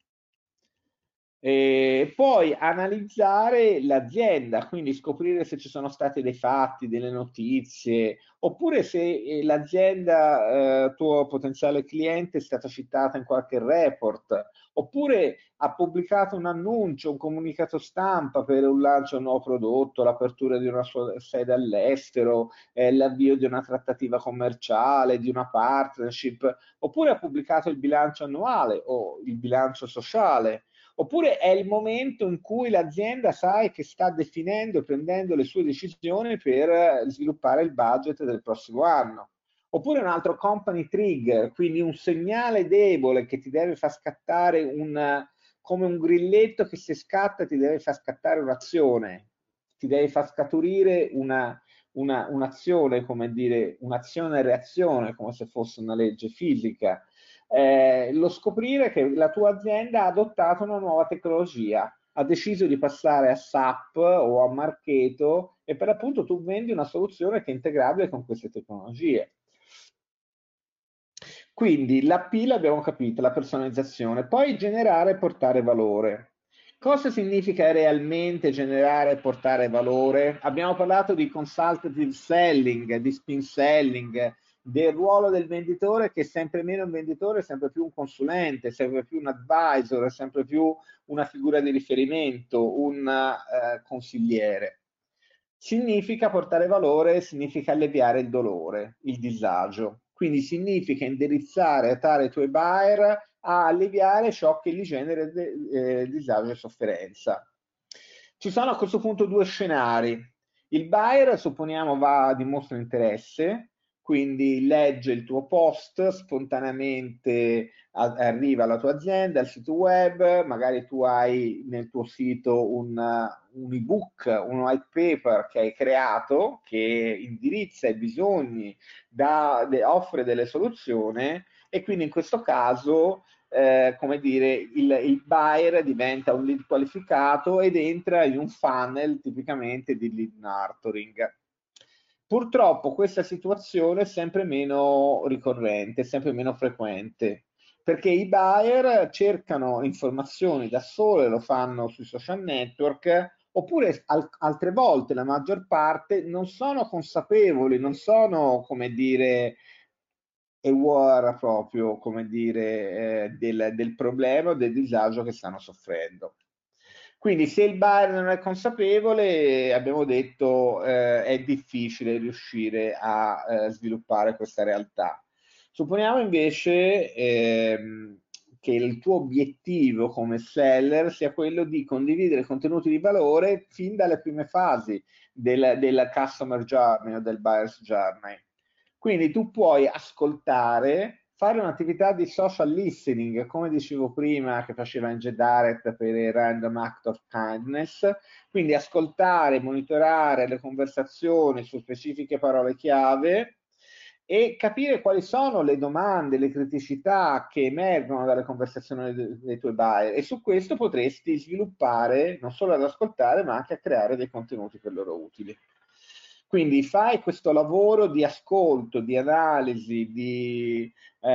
A: e poi analizzare l'azienda, quindi scoprire se ci sono stati dei fatti, delle notizie, oppure se eh, l'azienda, eh, tuo potenziale cliente, è stata citata in qualche report, oppure ha pubblicato un annuncio, un comunicato stampa per un lancio di un nuovo prodotto, l'apertura di una sua sede all'estero, eh, l'avvio di una trattativa commerciale, di una partnership, oppure ha pubblicato il bilancio annuale o il bilancio sociale. Oppure è il momento in cui l'azienda sai che sta definendo e prendendo le sue decisioni per sviluppare il budget del prossimo anno. Oppure un altro company trigger, quindi un segnale debole che ti deve far scattare un, come un grilletto che se scatta ti deve far scattare un'azione, ti deve far scaturire una, una, un'azione, come dire, un'azione e reazione, come se fosse una legge fisica. Eh, lo scoprire che la tua azienda ha adottato una nuova tecnologia, ha deciso di passare a SAP o a Marketo e per l'appunto tu vendi una soluzione che è integrabile con queste tecnologie. Quindi la P l'abbiamo capito, la personalizzazione, poi generare e portare valore. Cosa significa realmente generare e portare valore? Abbiamo parlato di consultative selling, di spin selling, del ruolo del venditore che è sempre meno un venditore, sempre più un consulente, sempre più un advisor, sempre più una figura di riferimento, un eh, consigliere. Significa portare valore, significa alleviare il dolore, il disagio. Quindi significa indirizzare, aiutare i tuoi buyer a alleviare ciò che gli genera eh, disagio e sofferenza. Ci sono a questo punto due scenari. Il buyer, supponiamo, va, dimostra interesse, quindi legge il tuo post, spontaneamente a- arriva alla tua azienda, al sito web, magari tu hai nel tuo sito un, un ebook, un white paper che hai creato che indirizza i bisogni, da, de- offre delle soluzioni e quindi in questo caso eh, come dire, il, il buyer diventa un lead qualificato ed entra in un funnel tipicamente di lead nurturing. Purtroppo questa situazione è sempre meno ricorrente, sempre meno frequente, perché i buyer cercano informazioni da sole, lo fanno sui social network, oppure al- altre volte, la maggior parte, non sono consapevoli, non sono, come dire, aware proprio, come dire, eh, del, del problema o del disagio che stanno soffrendo. Quindi se il buyer non è consapevole, abbiamo detto, eh, è difficile riuscire a eh, sviluppare questa realtà. Supponiamo invece ehm, che il tuo obiettivo come seller sia quello di condividere contenuti di valore fin dalle prime fasi del, del customer journey o del buyer's journey. Quindi tu puoi ascoltare, fare un'attività di social listening, come dicevo prima che faceva Angie Darrett per il Random Act of Kindness, quindi ascoltare, monitorare le conversazioni su specifiche parole chiave e capire quali sono le domande, le criticità che emergono dalle conversazioni dei, dei tuoi buyer e su questo potresti sviluppare non solo ad ascoltare ma anche a creare dei contenuti per loro utili. Quindi fai questo lavoro di ascolto, di analisi, di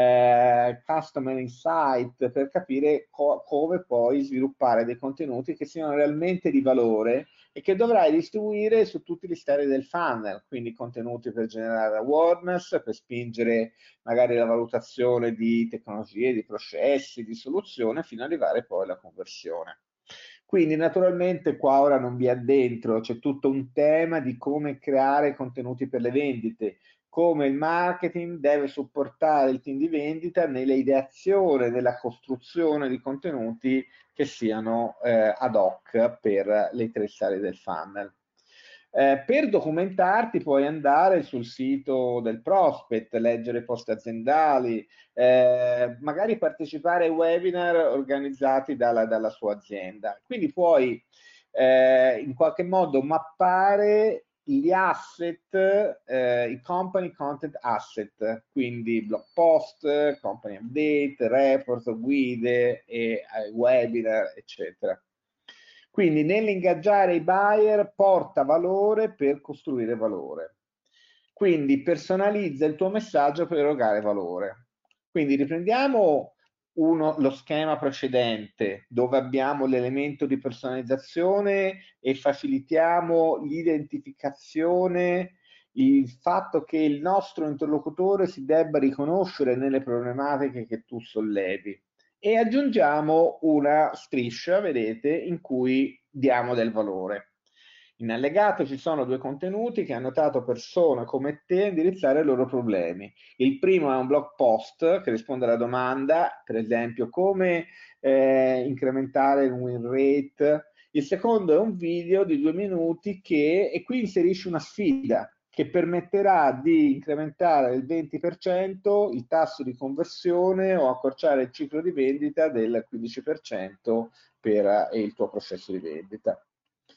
A: eh, customer insight per capire co- come puoi sviluppare dei contenuti che siano realmente di valore e che dovrai distribuire su tutti gli stadi del funnel, quindi contenuti per generare awareness, per spingere magari la valutazione di tecnologie, di processi, di soluzione, fino ad arrivare poi alla conversione. Quindi naturalmente qua ora non vi addentro, c'è tutto un tema di come creare contenuti per le vendite, come il marketing deve supportare il team di vendita nell'ideazione, nella costruzione di contenuti che siano eh, ad hoc per le tre stadi del funnel. Eh, per documentarti puoi andare sul sito del prospect, leggere post aziendali, eh, magari partecipare ai webinar organizzati dalla, dalla sua azienda. Quindi puoi eh, in qualche modo mappare gli asset, eh, i company content asset, quindi blog post, company update, report, guide e eh, webinar, eccetera. Quindi nell'ingaggiare i buyer porta valore per costruire valore. Quindi personalizza il tuo messaggio per erogare valore. Quindi riprendiamo uno, lo schema precedente dove abbiamo l'elemento di personalizzazione e facilitiamo l'identificazione, il fatto che il nostro interlocutore si debba riconoscere nelle problematiche che tu sollevi e aggiungiamo una striscia, vedete, in cui diamo del valore. In allegato ci sono due contenuti che hanno aiutato persone come te a indirizzare i loro problemi. Il primo è un blog post che risponde alla domanda, per esempio, come eh, incrementare il win rate. Il secondo è un video di due minuti che, e qui inserisci una sfida che permetterà di incrementare del venti per cento il tasso di conversione o accorciare il ciclo di vendita del quindici per cento per il tuo processo di vendita.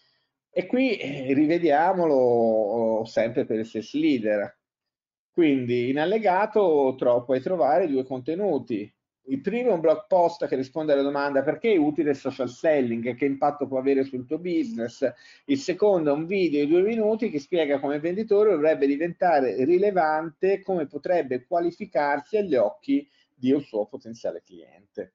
A: E qui eh, rivediamolo oh, sempre per il sales leader. Quindi in allegato tro- puoi trovare due contenuti. Il primo è un blog post che risponde alla domanda perché è utile il social selling e che impatto può avere sul tuo business. Il secondo è un video di due minuti che spiega come il venditore dovrebbe diventare rilevante, come potrebbe qualificarsi agli occhi di un suo potenziale cliente.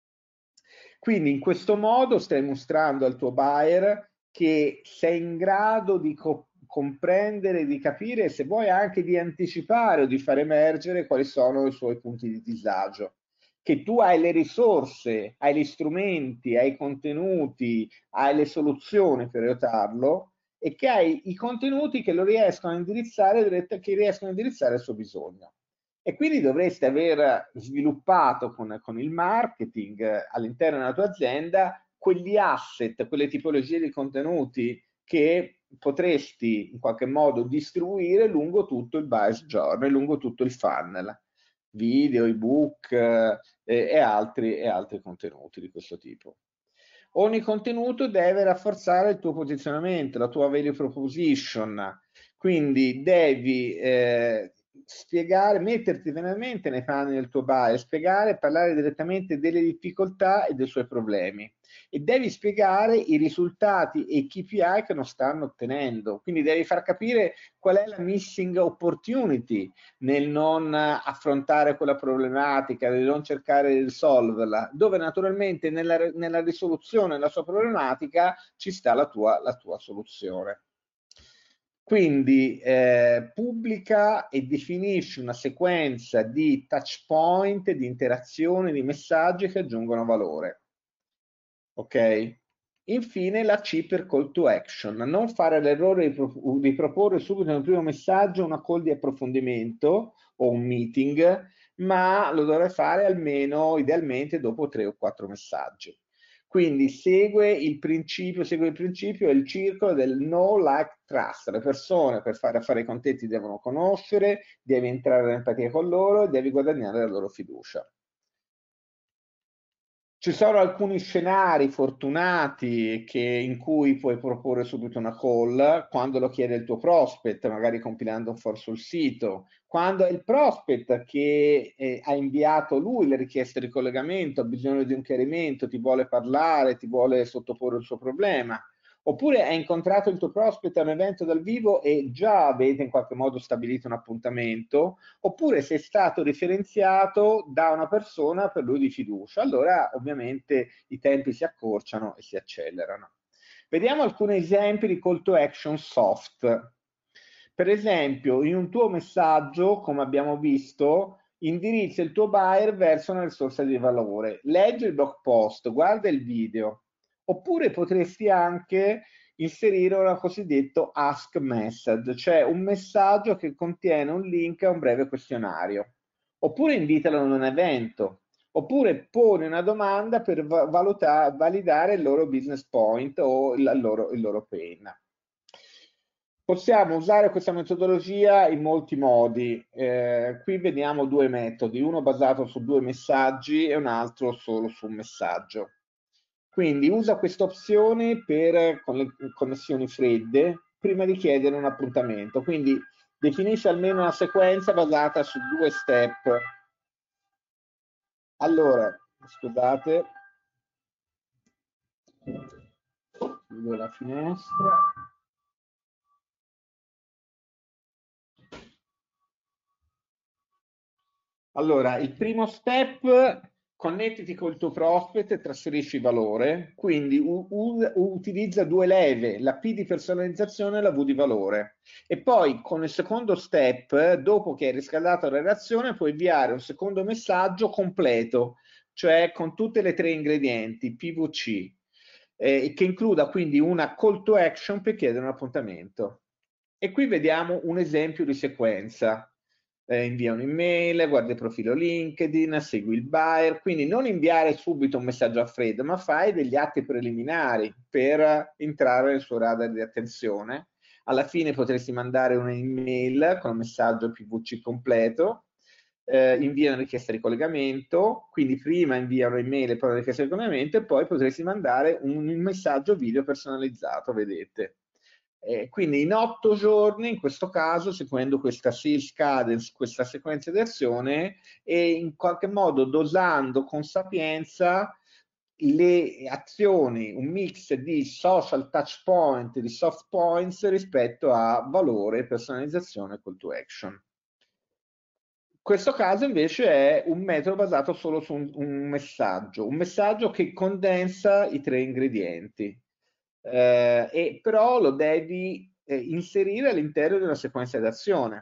A: Quindi in questo modo stai mostrando al tuo buyer che sei in grado di co- comprendere, di capire, se vuoi anche di anticipare o di far emergere quali sono i suoi punti di disagio. Che tu hai le risorse, hai gli strumenti, hai i contenuti, hai le soluzioni per aiutarlo e che hai i contenuti che lo riescono a indirizzare, che riescono a indirizzare il suo bisogno. E quindi dovresti aver sviluppato con, con il marketing eh, all'interno della tua azienda quegli asset, quelle tipologie di contenuti che potresti in qualche modo distribuire lungo tutto il buyer's journey, lungo tutto il funnel, video, ebook eh, e, altri, e altri contenuti di questo tipo. Ogni contenuto deve rafforzare il tuo posizionamento, la tua value proposition, quindi devi eh, spiegare, metterti veramente nei panni del tuo buyer, spiegare, parlare direttamente delle difficoltà e dei suoi problemi e devi spiegare i risultati e i K P I che non stanno ottenendo, quindi devi far capire qual è la missing opportunity nel non affrontare quella problematica, nel non cercare di risolverla, dove naturalmente nella, nella risoluzione della sua problematica ci sta la tua, la tua soluzione. Quindi eh, pubblica e definisci una sequenza di touch point, di interazioni, di messaggi che aggiungono valore. Ok? Infine la C per call to action. Non fare l'errore di, pro di proporre subito nel primo messaggio una call di approfondimento o un meeting, ma lo dovrai fare almeno idealmente dopo tre o quattro messaggi. Quindi segue il principio, segue il principio e il circolo del know, like, trust. Le persone per fare affari con te ti devono conoscere, devi entrare in empatia con loro e devi guadagnare la loro fiducia. Ci sono alcuni scenari fortunati che, in cui puoi proporre subito una call quando lo chiede il tuo prospect, magari compilando un form sul sito, quando è il prospect che eh, ha inviato lui le richieste di collegamento, ha bisogno di un chiarimento, ti vuole parlare, ti vuole sottoporre il suo problema. Oppure hai incontrato il tuo prospect a un evento dal vivo e già avete in qualche modo stabilito un appuntamento, oppure sei stato differenziato da una persona per lui di fiducia. Allora ovviamente i tempi si accorciano e si accelerano. Vediamo alcuni esempi di call to action soft. Per esempio, in un tuo messaggio, come abbiamo visto, indirizza il tuo buyer verso una risorsa di valore. Leggi il blog post, guarda il video. Oppure potresti anche inserire un cosiddetto ask message, cioè un messaggio che contiene un link a un breve questionario. Oppure invitalo ad un evento. Oppure poni una domanda per valutare, validare il loro business point o il loro, il loro pain. Possiamo usare questa metodologia in molti modi. Eh, qui vediamo due metodi, uno basato su due messaggi e un altro solo su un messaggio. Quindi usa questa opzione per con le connessioni fredde prima di chiedere un appuntamento. Quindi definisci almeno una sequenza basata su due step. Allora, scusate, chiudo la finestra. Allora, il primo step, connettiti col tuo prospect e trasferisci valore, quindi utilizza due leve, la P di personalizzazione e la V di valore. E poi con il secondo step, dopo che hai riscaldato la relazione, puoi inviare un secondo messaggio completo, cioè con tutte le tre ingredienti, P V C, eh, che includa quindi una call to action per chiedere un appuntamento. E qui vediamo un esempio di sequenza. Eh, invia un'email, guarda il profilo LinkedIn, segui il buyer, quindi non inviare subito un messaggio a freddo, ma fai degli atti preliminari per entrare nel suo radar di attenzione. Alla fine potresti mandare un'email con un messaggio P V C completo, eh, invia una richiesta di collegamento, quindi prima invia un'email e poi una richiesta di collegamento e poi potresti mandare un, un messaggio video personalizzato, vedete. Eh, quindi in otto giorni, in questo caso, seguendo questa sales cadence, questa sequenza di azione e in qualche modo dosando con sapienza le azioni, un mix di social touch point, di soft points rispetto a valore, personalizzazione e call to action. Questo caso invece è un metodo basato solo su un, un messaggio, un messaggio che condensa i tre ingredienti. Eh, e però lo devi eh, inserire all'interno di una sequenza d'azione.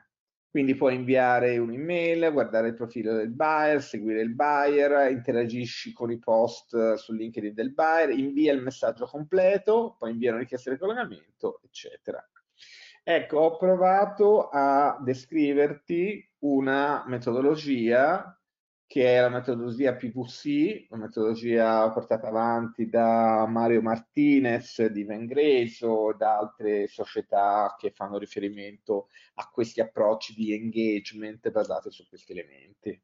A: Quindi puoi inviare un'email, guardare il profilo del buyer, seguire il buyer, interagisci con i post su LinkedIn del buyer, invia il messaggio completo, poi invia una richiesta di collegamento, eccetera. Ecco, ho provato a descriverti una metodologia che è la metodologia P V C, una metodologia portata avanti da Mario Martinez di Vengreso, da altre società che fanno riferimento a questi approcci di engagement basati su questi elementi.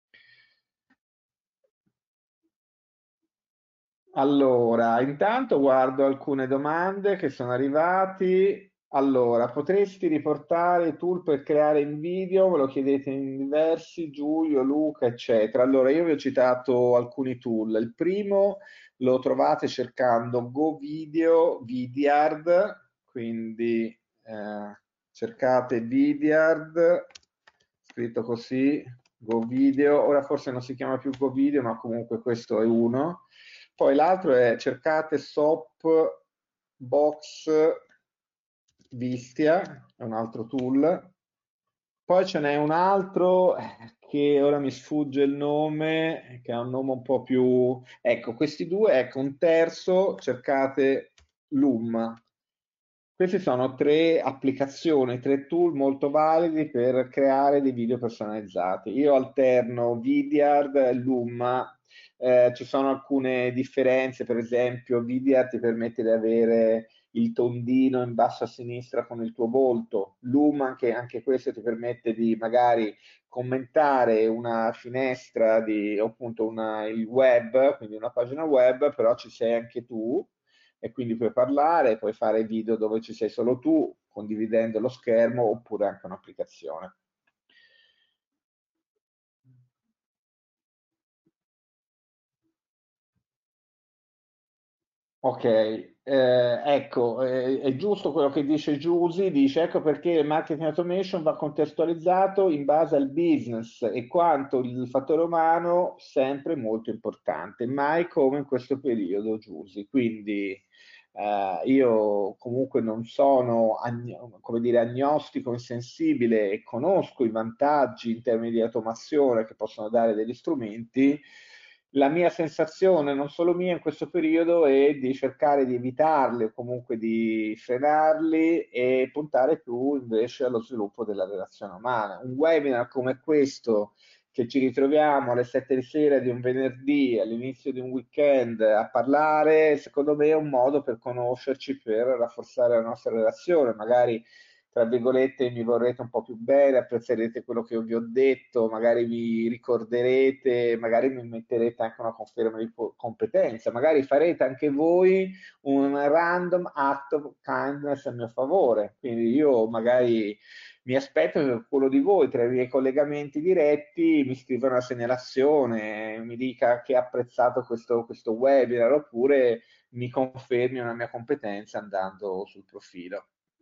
A: Allora, intanto guardo alcune domande che sono arrivati. Allora, potresti riportare i tool per creare in video? Me lo chiedete in diversi, Giulio, Luca, eccetera. Allora, io vi ho citato alcuni tool. Il primo lo trovate cercando GoVideo, Vidyard, quindi eh, cercate Vidyard, scritto così, GoVideo. Ora forse non si chiama più GoVideo, ma comunque questo è uno. Poi l'altro è cercate Soapbox Vistia, è un altro tool. Poi ce n'è un altro eh, che ora mi sfugge il nome, che ha un nome un po' più... Ecco, questi due, ecco, un terzo, cercate Loom. Queste sono tre applicazioni, tre tool molto validi per creare dei video personalizzati. Io alterno Vidyard e Loom. Eh, ci sono alcune differenze, per esempio, Vidyard ti permette di avere il tondino in basso a sinistra con il tuo volto. Loom, anche, anche questo ti permette di magari commentare una finestra di, o appunto una, il web, quindi una pagina web, però ci sei anche tu e quindi puoi parlare, puoi fare video dove ci sei solo tu, condividendo lo schermo oppure anche un'applicazione. Ok, eh, ecco, eh, è giusto quello che dice Giusy, dice ecco perché il marketing automation va contestualizzato in base al business e quanto il fattore umano sempre molto importante, mai come in questo periodo, Giusy. Quindi eh, io comunque non sono agno- come dire, agnostico, insensibile e conosco i vantaggi in termini di automazione che possono dare degli strumenti. La mia sensazione, non solo mia in questo periodo, è di cercare di evitarli o comunque di frenarli e puntare più invece allo sviluppo della relazione umana. Un webinar come questo, che ci ritroviamo alle sette di sera di un venerdì, all'inizio di un weekend, a parlare, secondo me è un modo per conoscerci, per rafforzare la nostra relazione. Magari tra virgolette, mi vorrete un po' più bene, apprezzerete quello che io vi ho detto, magari vi ricorderete, magari mi metterete anche una conferma di competenza, magari farete anche voi un random act of kindness a mio favore. Quindi io magari mi aspetto che quello di voi, tra i miei collegamenti diretti, mi scriva una segnalazione, mi dica che ha apprezzato questo, questo webinar oppure mi confermi una mia competenza andando sul profilo.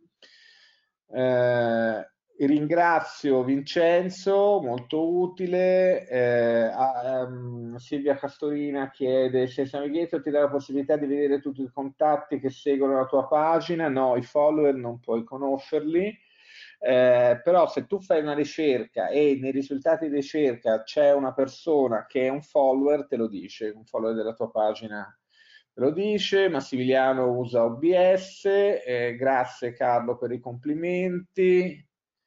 A: Eh, ringrazio Vincenzo, molto utile. Eh, a- ehm, Silvia Castorina chiede se Navigator ti dà la possibilità di vedere tutti i contatti che seguono la tua pagina. No, i follower non puoi conoscerli. Eh, però se tu fai una ricerca e nei risultati di ricerca c'è una persona che è un follower, te lo dice, un follower della tua pagina lo dice. Massimiliano usa O B S, eh, grazie Carlo per i complimenti.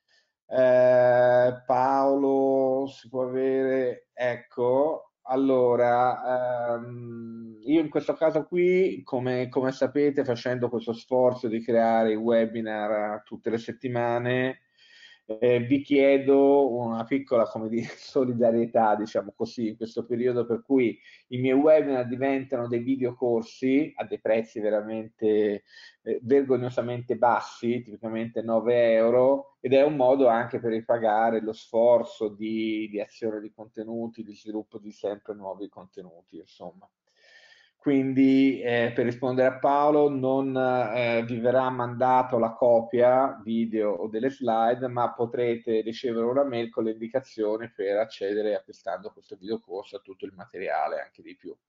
A: Eh, Paolo si può avere, ecco, allora, ehm, io in questo caso qui, come, come sapete, facendo questo sforzo di creare i webinar tutte le settimane, eh, vi chiedo una piccola, come dire, solidarietà, diciamo così, in questo periodo per cui i miei webinar diventano dei videocorsi a dei prezzi veramente eh, vergognosamente bassi, tipicamente nove euro, ed è un modo anche per ripagare lo sforzo di, di azione di contenuti, di sviluppo di sempre nuovi contenuti, insomma. Quindi, eh, per rispondere a Paolo, non eh, vi verrà mandato la copia video o delle slide, ma potrete ricevere una mail con le indicazioni per accedere acquistando questo videocorso a tutto il materiale, anche di più.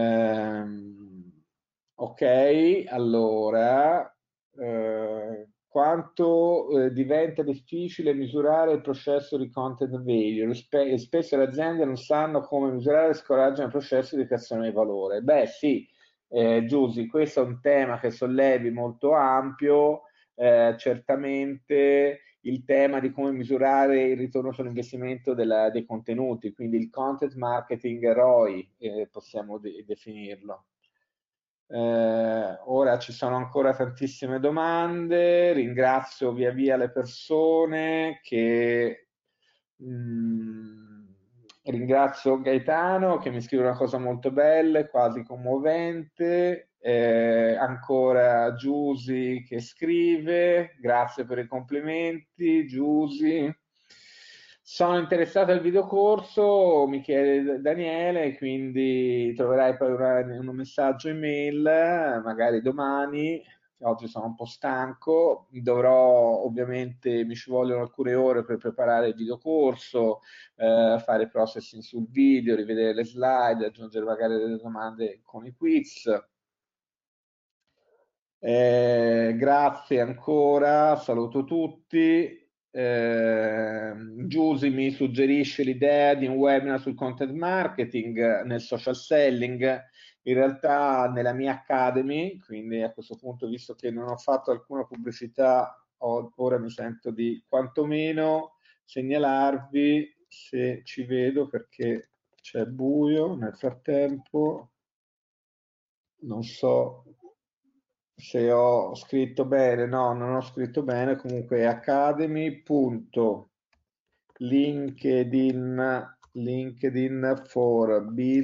A: Ehm, ok, allora, eh, quanto eh, diventa difficile misurare il processo di content value. Spe- spesso le aziende non sanno come misurare e scoraggiano il processo di creazione di valore. Beh sì, eh, Giusy, questo è un tema che sollevi molto ampio, eh, certamente il tema di come misurare il ritorno sull'investimento della- dei contenuti, quindi il content marketing R O I, eh, possiamo de- definirlo. Eh, ora ci sono ancora tantissime domande, ringrazio via via le persone che mh, ringrazio Gaetano che mi scrive una cosa molto bella, quasi commovente, eh, ancora Giusy che scrive, grazie per i complimenti, Giusy. Sono interessato al videocorso, mi chiede Daniele, quindi troverai poi una- un messaggio email, magari domani. Oggi sono un po' stanco, dovrò ovviamente, mi ci vogliono alcune ore per preparare il videocorso, eh, fare processing sul video, rivedere le slide, aggiungere magari delle domande con i quiz. Eh, grazie ancora, saluto tutti. Eh, Giusy mi suggerisce l'idea di un webinar sul content marketing nel social selling. In realtà nella mia Academy, quindi a questo punto, visto che non ho fatto alcuna pubblicità, ho- ora mi sento di quantomeno segnalarvi se ci vedo perché c'è buio nel frattempo. Non so se ho scritto bene, no, non ho scritto bene, comunque è academy.linkedin linkedin for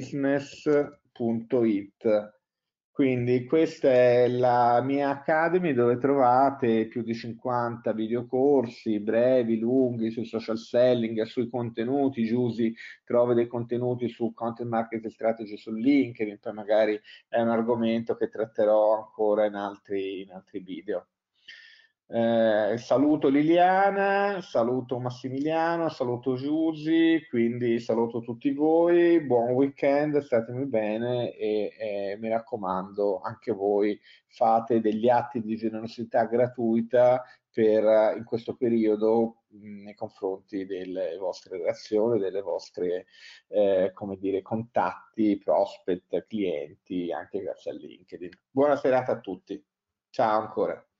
A: business.it. Quindi questa è la mia Academy dove trovate più di cinquanta videocorsi brevi, lunghi sui social selling, sui contenuti. Giusy trovi dei contenuti su content marketing strategy su LinkedIn, poi magari è un argomento che tratterò ancora in altri, in altri video. Eh, saluto Liliana, saluto Massimiliano, saluto Giusy, quindi saluto tutti voi, buon weekend, statemi bene e eh, mi raccomando, anche voi fate degli atti di generosità gratuita per, eh, in questo periodo mh, nei confronti delle vostre relazioni, delle vostre eh, come dire, contatti, prospect, clienti, anche grazie a LinkedIn. Buona serata a tutti. Ciao ancora.